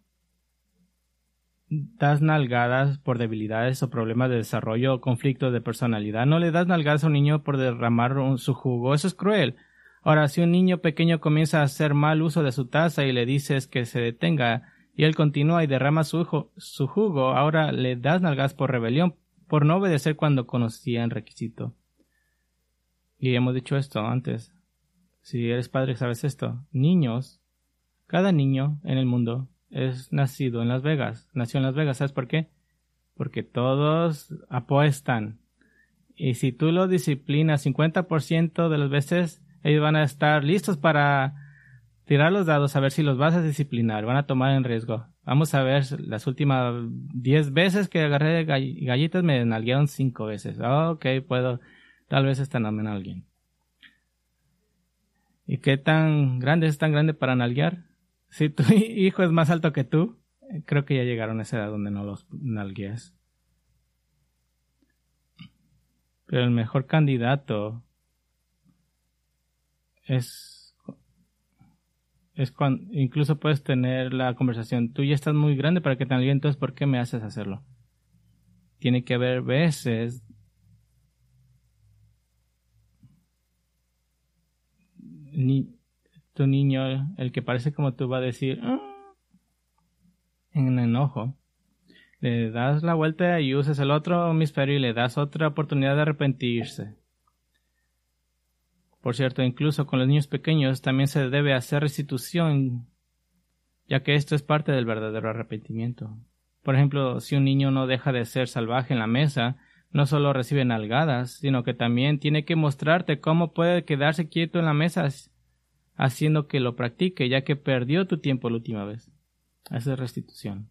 das nalgadas por debilidades o problemas de desarrollo o conflictos de personalidad. No le das nalgadas a un niño por derramar un, su jugo. Eso es cruel. Ahora, si un niño pequeño comienza a hacer mal uso de su taza y le dices que se detenga, y él continúa y derrama su, hijo, su jugo, ahora le das nalgas por rebelión, por no obedecer cuando conocía el requisito. Y hemos dicho esto antes. Si eres padre, sabes esto. Niños, cada niño en el mundo es nacido en Las Vegas. Nació en Las Vegas. ¿Sabes por qué? Porque todos apuestan. Y si tú lo disciplinas cincuenta por ciento de las veces, ellos van a estar listos para tirar los dados a ver si los vas a disciplinar, van a tomar en riesgo. Vamos a ver, las últimas diez veces que agarré gall- galletas me nalguearon cinco veces. Oh, ok, puedo, tal vez esta no me nalguen. ¿Y qué tan grande es tan grande para nalguear? Si tu hijo es más alto que tú, creo que ya llegaron a esa edad donde no los nalgueas. Pero el mejor candidato es... es cuando incluso puedes tener la conversación, tú ya estás muy grande para que te nalguen, entonces ¿por qué me haces hacerlo? Tiene que haber veces ni tu niño, el que parece como tú, va a decir ah", en enojo. Le das la vuelta y usas el otro hemisferio y le das otra oportunidad de arrepentirse. Por cierto, incluso con los niños pequeños también se debe hacer restitución, ya que esto es parte del verdadero arrepentimiento. Por ejemplo, si un niño no deja de ser salvaje en la mesa, no solo recibe nalgadas, sino que también tiene que mostrarte cómo puede quedarse quieto en la mesa haciendo que lo practique, ya que perdió tu tiempo la última vez. Esa es restitución.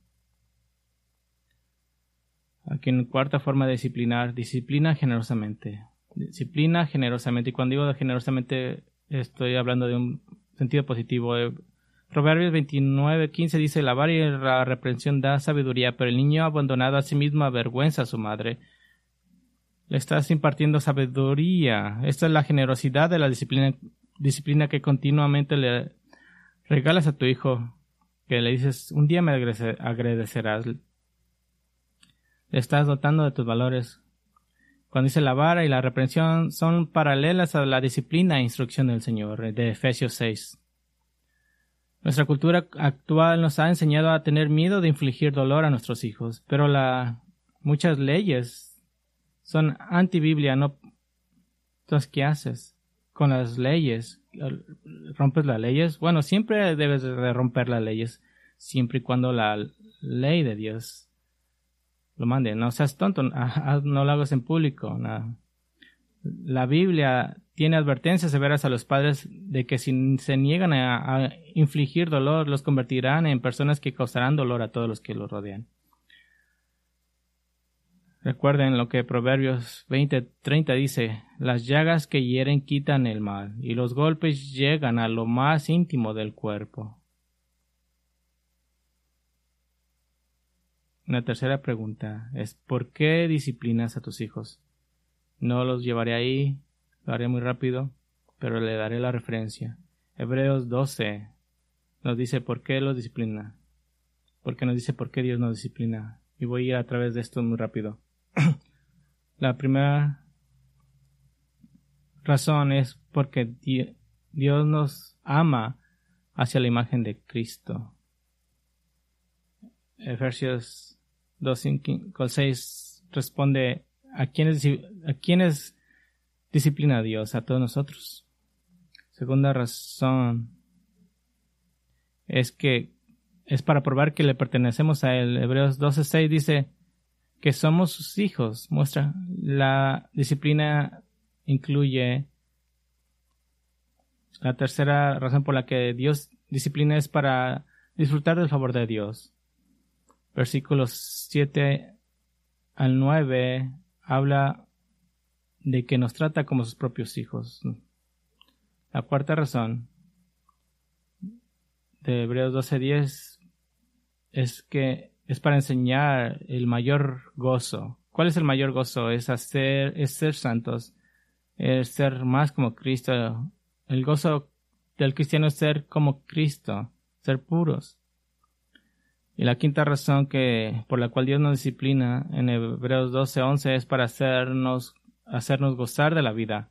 Aquí en cuarta forma de disciplinar, disciplina generosamente. Disciplina generosamente. Y cuando digo generosamente, estoy hablando de un sentido positivo. Proverbios veintinueve quince dice, la vara y la reprensión da sabiduría, pero el niño abandonado a sí mismo avergüenza a su madre. Le estás impartiendo sabiduría. Esta es la generosidad de la disciplina, disciplina que continuamente le regalas a tu hijo, que le dices, un día me agradecerás. Le estás dotando de tus valores. Cuando dice la vara y la reprensión son paralelas a la disciplina e instrucción del Señor, de Efesios seis. Nuestra cultura actual nos ha enseñado a tener miedo de infligir dolor a nuestros hijos, pero la, muchas leyes son anti-Biblia, ¿no? Entonces, ¿qué haces con las leyes? ¿Rompes las leyes? Bueno, siempre debes de romper las leyes, siempre y cuando la ley de Dios lo mande. No seas tonto, no lo hagas en público. Nada. La Biblia tiene advertencias severas a los padres de que si se niegan a, a infligir dolor, los convertirán en personas que causarán dolor a todos los que los rodean. Recuerden lo que Proverbios veinte treinta dice, las llagas que hieren quitan el mal, y los golpes llegan a lo más íntimo del cuerpo. Una tercera pregunta es, ¿por qué disciplinas a tus hijos? No los llevaré ahí, lo haré muy rápido, pero le daré la referencia. Hebreos doce nos dice por qué los disciplina. Porque nos dice por qué Dios nos disciplina. Y voy a ir a través de esto muy rápido. La primera razón es porque Dios nos ama hacia la imagen de Cristo. Efesios dos, cinco, seis responde a quienes, a quienes disciplina a Dios, a todos nosotros. Segunda razón es que es para probar que le pertenecemos a Él. Hebreos doce seis dice que somos sus hijos. Muestra la disciplina incluye la tercera razón por la que Dios disciplina es para disfrutar del favor de Dios. Versículos siete al nueve habla de que nos trata como sus propios hijos. La cuarta razón de Hebreos doce diez es que es para enseñar el mayor gozo. ¿Cuál es el mayor gozo? Es hacer, es ser santos, es ser más como Cristo. El gozo del cristiano es ser como Cristo, ser puros. Y la quinta razón que por la cual Dios nos disciplina en Hebreos doce once es para hacernos hacernos gozar de la vida.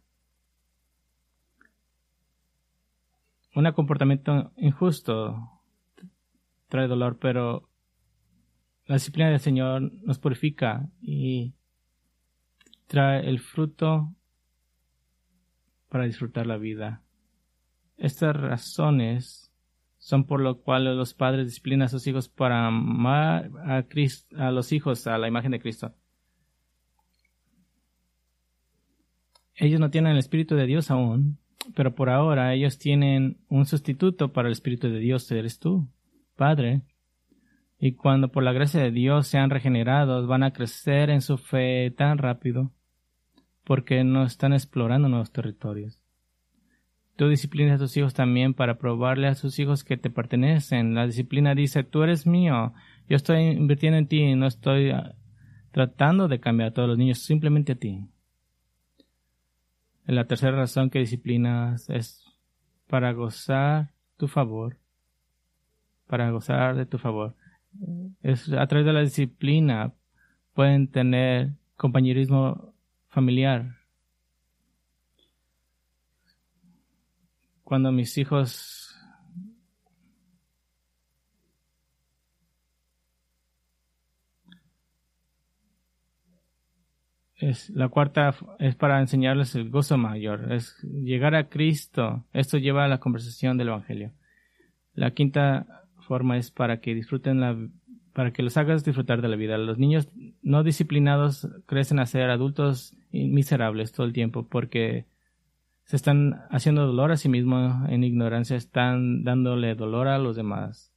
Un comportamiento injusto trae dolor, pero la disciplina del Señor nos purifica y trae el fruto para disfrutar la vida. Estas razones son por lo cual los padres disciplinan a sus hijos para amar a, Cristo, a los hijos a la imagen de Cristo. Ellos no tienen el Espíritu de Dios aún, pero por ahora ellos tienen un sustituto para el Espíritu de Dios, eres tú, Padre. Y cuando por la gracia de Dios sean regenerados, van a crecer en su fe tan rápido, porque no están explorando nuevos territorios. Tú disciplinas a tus hijos también para probarle a sus hijos que te pertenecen. La disciplina dice, tú eres mío, yo estoy invirtiendo en ti, no estoy tratando de cambiar a todos los niños, simplemente a ti. La tercera razón que disciplinas es para gozar tu favor, para gozar de tu favor. Es a través de la disciplina pueden tener compañerismo familiar. Cuando mis hijos es la cuarta es para enseñarles el gozo mayor, es llegar a Cristo. Esto lleva a la conversación del Evangelio. La quinta forma es para que disfruten la para que los hagas disfrutar de la vida. Los niños no disciplinados crecen a ser adultos miserables todo el tiempo porque se están haciendo dolor a sí mismos en ignorancia, están dándole dolor a los demás.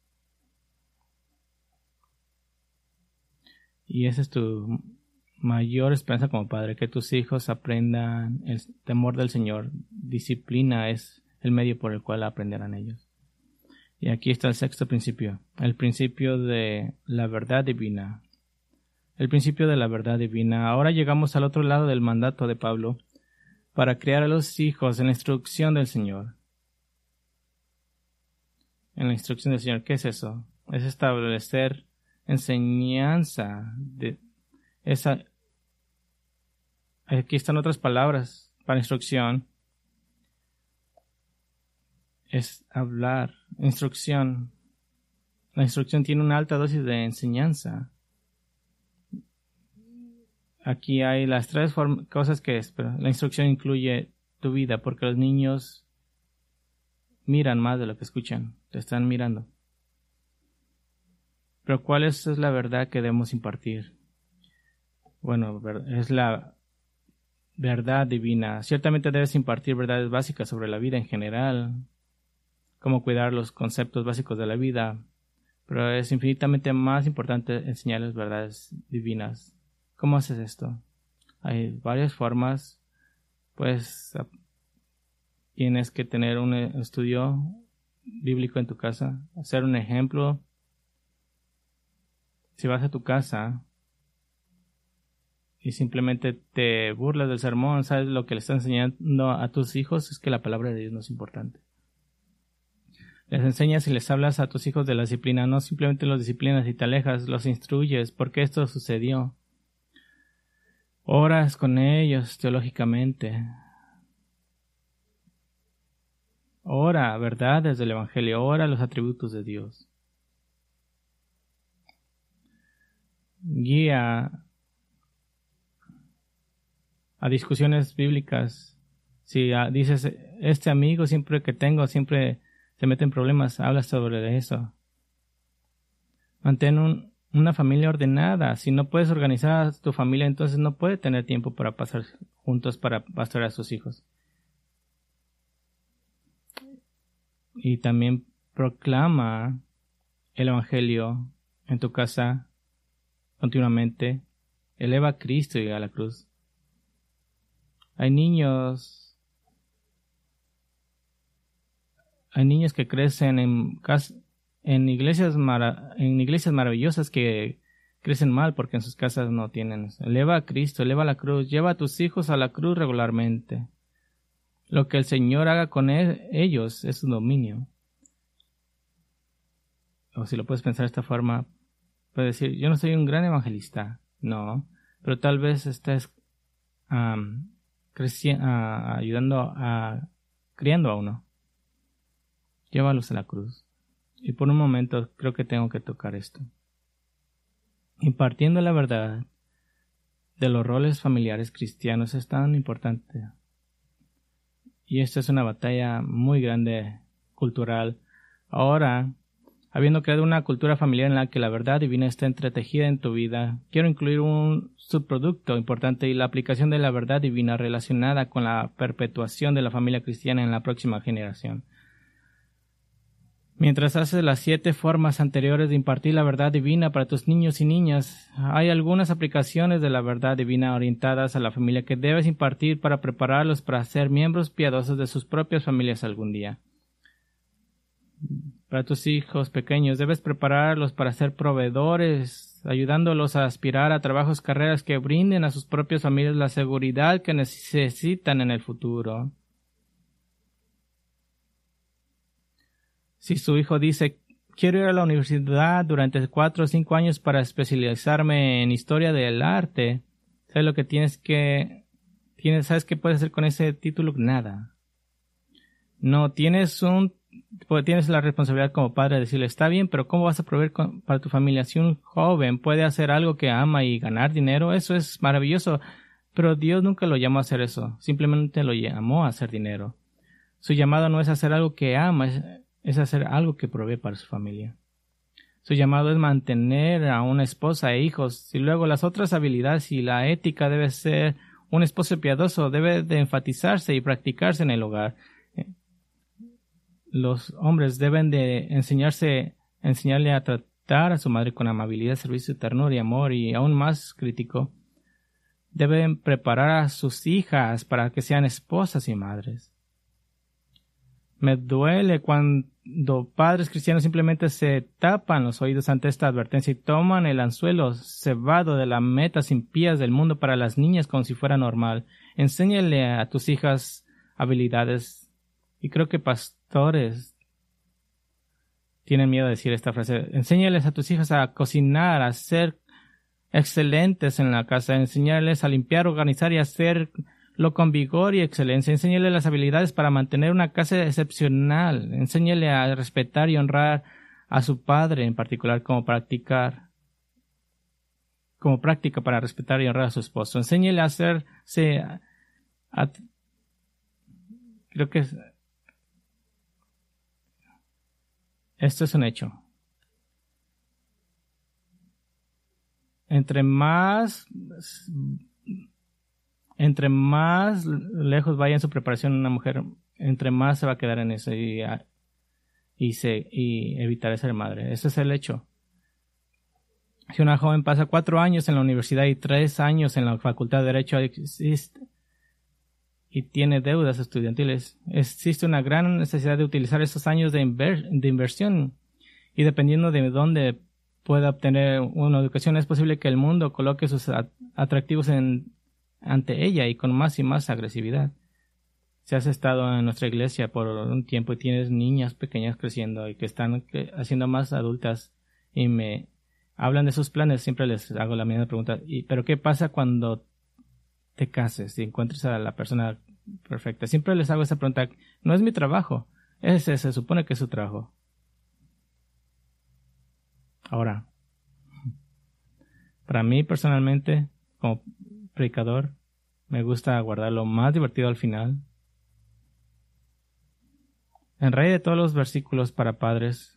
Y esa es tu mayor esperanza como padre, que tus hijos aprendan el temor del Señor. Disciplina es el medio por el cual aprenderán ellos. Y aquí está el sexto principio, el principio de la verdad divina. El principio de la verdad divina. Ahora llegamos al otro lado del mandato de Pablo para criar a los hijos en la instrucción del Señor. En la instrucción del Señor, ¿qué es eso? Es establecer enseñanza. De esa. Aquí están otras palabras para instrucción. Es hablar, instrucción. La instrucción tiene una alta dosis de enseñanza. Aquí hay las tres form- cosas que es, pero la instrucción incluye tu vida, porque los niños miran más de lo que escuchan, te están mirando. Pero ¿cuál es, es la verdad que debemos impartir? Bueno, es la verdad divina. Ciertamente debes impartir verdades básicas sobre la vida en general, cómo cuidar los conceptos básicos de la vida, pero es infinitamente más importante enseñarles verdades divinas. ¿Cómo haces esto? Hay varias formas. Pues tienes que tener un estudio bíblico en tu casa, hacer un ejemplo si vas a tu casa y simplemente te burlas del sermón, sabes lo que le estás enseñando a tus hijos es que la palabra de Dios no es importante. Les enseñas y les hablas a tus hijos de la disciplina, no simplemente los disciplinas y te alejas, los instruyes, porque esto sucedió. Oras con ellos teológicamente. Ora verdades del Evangelio, ora los atributos de Dios. Guía a discusiones bíblicas. Si dices, este amigo siempre que tengo, siempre se mete en problemas, habla sobre eso. Mantén un, una familia ordenada. Si no puedes organizar a tu familia, entonces no puede tener tiempo para pasar juntos para pastorear a sus hijos. Y también proclama el Evangelio en tu casa continuamente. Eleva a Cristo y a la cruz. Hay niños, hay niños que crecen en cas- en iglesias mara- en iglesias maravillosas que crecen mal porque en sus casas no tienen. Eleva a Cristo, eleva a la cruz, lleva a tus hijos a la cruz regularmente. Lo que el Señor haga con él, ellos es su dominio. O si lo puedes pensar de esta forma, puedes decir, yo no soy un gran evangelista, no, pero tal vez estés um, creci- uh, ayudando a, criando a uno. Llévalos a la cruz. Y por un momento creo que tengo que tocar esto. Impartiendo la verdad de los roles familiares cristianos es tan importante. Y esta es una batalla muy grande cultural. Ahora, habiendo creado una cultura familiar en la que la verdad divina está entretejida en tu vida, quiero incluir un subproducto importante y la aplicación de la verdad divina relacionada con la perpetuación de la familia cristiana en la próxima generación. Mientras haces las siete formas anteriores de impartir la verdad divina para tus niños y niñas, hay algunas aplicaciones de la verdad divina orientadas a la familia que debes impartir para prepararlos para ser miembros piadosos de sus propias familias algún día. Para tus hijos pequeños, debes prepararlos para ser proveedores, ayudándolos a aspirar a trabajos, carreras que brinden a sus propias familias la seguridad que necesitan en el futuro. Si su hijo dice, quiero ir a la universidad durante cuatro o cinco años para especializarme en historia del arte, ¿sabes lo que tienes que, tienes, sabes qué puedes hacer con ese título? Nada. No, tienes un, tienes la responsabilidad como padre de decirle, está bien, pero ¿cómo vas a proveer con, para tu familia? Si un joven puede hacer algo que ama y ganar dinero, eso es maravilloso, pero Dios nunca lo llamó a hacer eso, simplemente lo llamó a hacer dinero. Su llamado no es hacer algo que ama, es, es hacer algo que provee para su familia. Su llamado es mantener a una esposa e hijos, y luego las otras habilidades y la ética debe ser un esposo piadoso, debe de enfatizarse y practicarse en el hogar. Los hombres deben de enseñarse, enseñarle a tratar a su madre con amabilidad, servicio, ternura y amor, y aún más crítico, deben preparar a sus hijas para que sean esposas y madres. Me duele cuando padres cristianos simplemente se tapan los oídos ante esta advertencia y toman el anzuelo cebado de las metas impías del mundo para las niñas como si fuera normal. Enséñale a tus hijas habilidades. Y creo que pastores tienen miedo de decir esta frase. Enséñales a tus hijas a cocinar, a ser excelentes en la casa. Enséñales a limpiar, organizar y hacer lo con vigor y excelencia. Enséñale las habilidades para mantener una casa excepcional. Enséñale a respetar y honrar a su padre en particular como practicar, como práctica para respetar y honrar a su esposo. Enséñale a hacerse, a, a, creo que es, esto es un hecho. Entre más Entre más lejos vaya en su preparación una mujer, entre más se va a quedar en eso y, y, se, y evitar ser madre. Ese es el hecho. Si una joven pasa cuatro años en la universidad y tres años en la facultad de Derecho existe, y tiene deudas estudiantiles, existe una gran necesidad de utilizar esos años de, inver, de inversión. Y dependiendo de dónde pueda obtener una educación, es posible que el mundo coloque sus atractivos en, ante ella y con más y más agresividad. Si has estado en nuestra iglesia por un tiempo y tienes niñas pequeñas creciendo y que están haciendo más adultas y me hablan de sus planes, siempre les hago la misma pregunta. ¿Y, pero qué pasa cuando te cases y encuentres a la persona perfecta? Siempre les hago esa pregunta. No es mi trabajo. Ese se supone que es su trabajo. Ahora, para mí personalmente, como predicador, me gusta guardar lo más divertido al final. En raíz de todos los versículos para padres,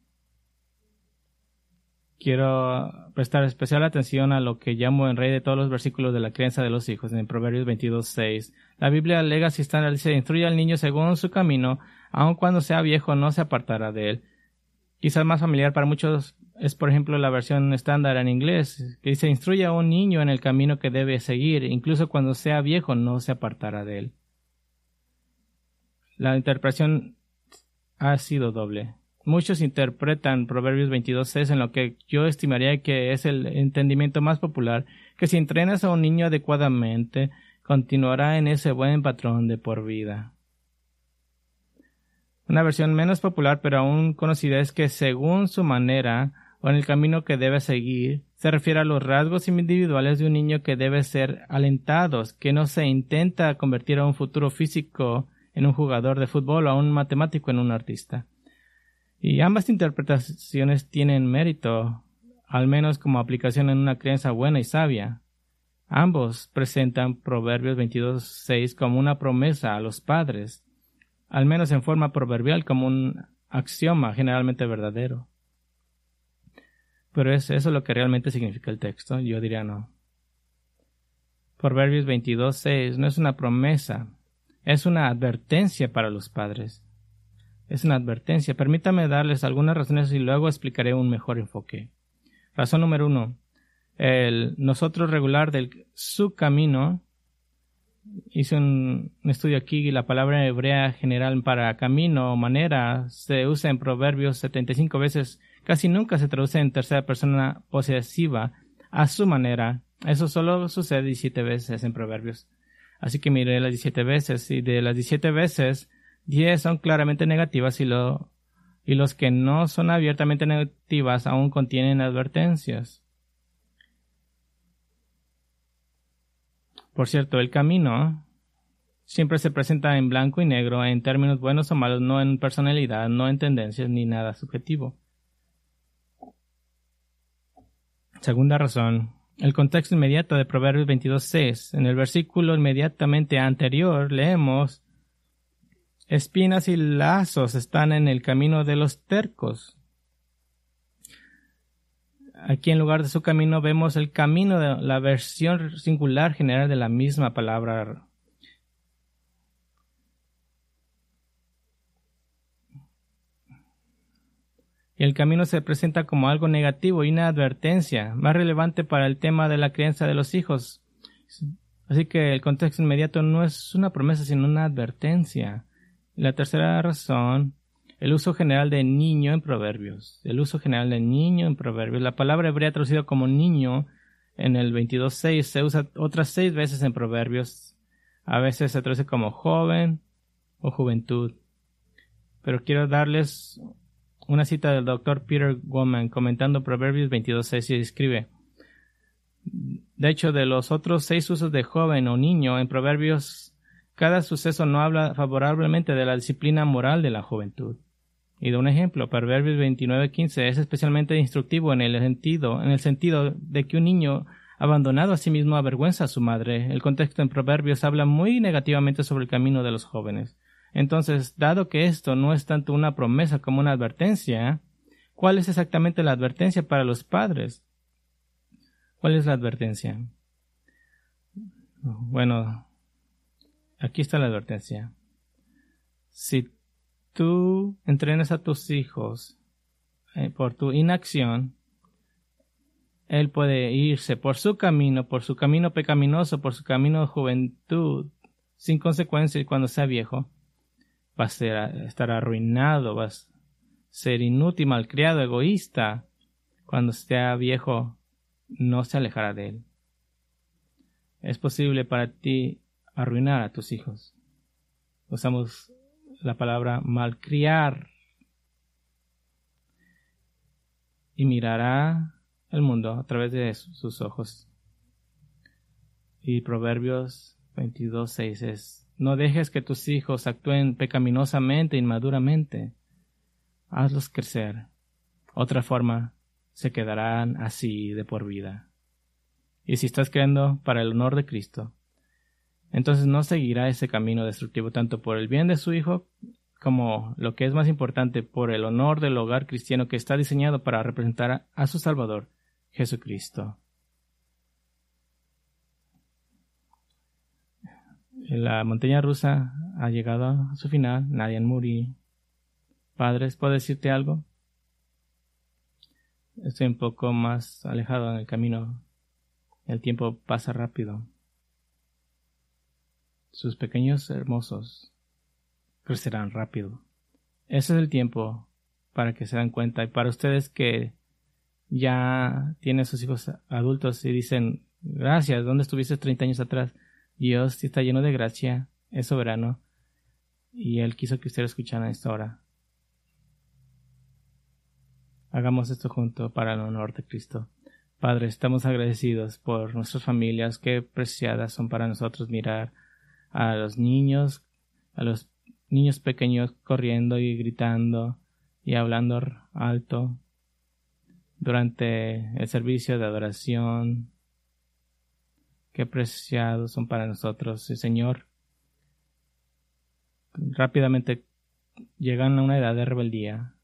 quiero prestar especial atención a lo que llamo en raíz de todos los versículos de la crianza de los hijos, en Proverbios veintidós seis. La Biblia alega si está dice, instruye al niño según su camino, aun cuando sea viejo no se apartará de él. Quizás más familiar para muchos es, por ejemplo, la versión estándar en inglés, que dice, instruye a un niño en el camino que debe seguir, incluso cuando sea viejo no se apartará de él. La interpretación ha sido doble. Muchos interpretan Proverbios veintidós seis en lo que yo estimaría que es el entendimiento más popular, que si entrenas a un niño adecuadamente, continuará en ese buen patrón de por vida. Una versión menos popular pero aún conocida es que según su manera o en el camino que debe seguir, se refiere a los rasgos individuales de un niño que debe ser alentados, que no se intenta convertir a un futuro físico en un jugador de fútbol o a un matemático en un artista. Y ambas interpretaciones tienen mérito, al menos como aplicación en una crianza buena y sabia. Ambos presentan Proverbios veintidós seis como una promesa a los padres, al menos en forma proverbial como un axioma generalmente verdadero. Pero ¿es eso lo que realmente significa el texto? Yo diría no. Proverbios veintidós seis no es una promesa, es una advertencia para los padres. Es una advertencia. Permítame darles algunas razones y luego explicaré un mejor enfoque. Razón número uno. El nosotros regular del su camino. Hice un, un estudio aquí y la palabra hebrea general para camino o manera se usa en Proverbios setenta y cinco veces. Casi nunca se traduce en tercera persona posesiva a su manera. Eso solo sucede diecisiete veces en Proverbios. Así que miré las diecisiete veces y de las diecisiete veces diez son claramente negativas y, lo, y los que no son abiertamente negativas aún contienen advertencias. Por cierto, el camino siempre se presenta en blanco y negro en términos buenos o malos, no en personalidad, no en tendencias ni nada subjetivo. Segunda razón, el contexto inmediato de Proverbios veintidós seis. En el versículo inmediatamente anterior leemos: espinas y lazos están en el camino de los tercos. Aquí en lugar de su camino vemos el camino de la versión singular general de la misma palabra. Y el camino se presenta como algo negativo y una advertencia, más relevante para el tema de la crianza de los hijos. Así que el contexto inmediato no es una promesa, sino una advertencia. La tercera razón, el uso general de niño en Proverbios. El uso general de niño en Proverbios. La palabra hebrea traducida como niño en el veintidós seis se usa otras seis veces en Proverbios. A veces se traduce como joven o juventud. Pero quiero darles una cita del doctor Peter Woman comentando Proverbios veintidós seis y escribe: de hecho, de los otros seis usos de joven o niño en Proverbios, cada suceso no habla favorablemente de la disciplina moral de la juventud. Y de un ejemplo, Proverbios veintinueve quince es especialmente instructivo en el sentido, en el sentido de que un niño abandonado a sí mismo avergüenza a su madre. El contexto en Proverbios habla muy negativamente sobre el camino de los jóvenes. Entonces, dado que esto no es tanto una promesa como una advertencia, ¿cuál es exactamente la advertencia para los padres? ¿Cuál es la advertencia? Bueno, aquí está la advertencia. Si tú entrenas a tus hijos eh, por tu inacción, él puede irse por su camino, por su camino pecaminoso, por su camino de juventud, sin consecuencia, y cuando sea viejo va a ser, estar arruinado, va a ser inútil, malcriado, egoísta, Cuando sea viejo, no se alejará de él. Es posible para ti arruinar a tus hijos. Usamos la palabra malcriar. Y mirará el mundo a través de sus ojos. Y Proverbios veintidós seis es: no dejes que tus hijos actúen pecaminosamente, inmaduramente. Hazlos crecer. Otra forma, se quedarán así de por vida. Y si estás creando para el honor de Cristo, entonces no seguirá ese camino destructivo tanto por el bien de su hijo como, lo que es más importante, por el honor del hogar cristiano que está diseñado para representar a, a su Salvador, Jesucristo. La montaña rusa ha llegado a su final, nadie murió. Padres, ¿puedo decirte algo? Estoy un poco más alejado en el camino. El tiempo pasa rápido. Sus pequeños hermosos crecerán rápido. Ese es el tiempo para que se den cuenta. Y para ustedes que ya tienen sus hijos adultos y dicen: gracias, ¿dónde estuviste treinta años atrás? Dios está lleno de gracia, es soberano, y Él quiso que ustedes escucharan esta hora. Hagamos esto junto para el honor de Cristo. Padre, estamos agradecidos por nuestras familias, qué preciadas son para nosotros mirar a los niños, a los niños pequeños corriendo y gritando y hablando alto durante el servicio de adoración. Qué preciados son para nosotros. Y Señor, rápidamente llegan a una edad de rebeldía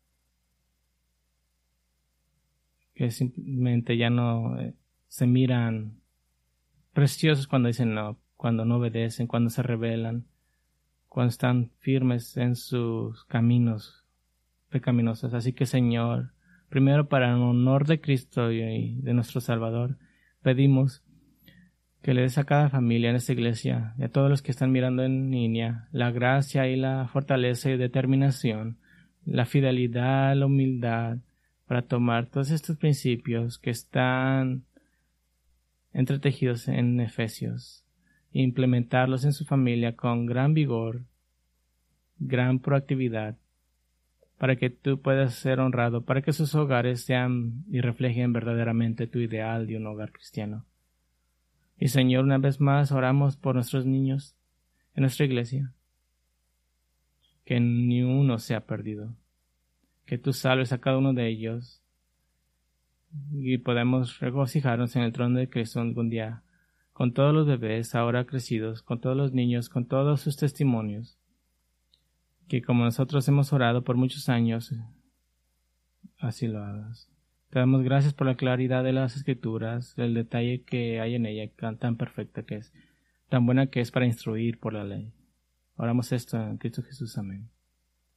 que simplemente ya no eh, se miran preciosos cuando dicen no, cuando no obedecen, cuando se rebelan, cuando están firmes en sus caminos pecaminosos. Así que, Señor, primero para el honor de Cristo y de nuestro Salvador, pedimos que le des a cada familia en esta iglesia y a todos los que están mirando en línea la gracia y la fortaleza y determinación, la fidelidad, la humildad para tomar todos estos principios que están entretejidos en Efesios e implementarlos en su familia con gran vigor, gran proactividad, para que tú puedas ser honrado, para que sus hogares sean y reflejen verdaderamente tu ideal de un hogar cristiano. Y Señor, una vez más oramos por nuestros niños en nuestra iglesia, que ni uno sea perdido, que tú salves a cada uno de ellos y podemos regocijarnos en el trono de Cristo algún día, con todos los bebés ahora crecidos, con todos los niños, con todos sus testimonios, que como nosotros hemos orado por muchos años, así lo hagas. Te damos gracias por la claridad de las Escrituras, el detalle que hay en ella, tan perfecta que es, tan buena que es para instruir por la ley. Oramos esto en Cristo Jesús. Amén.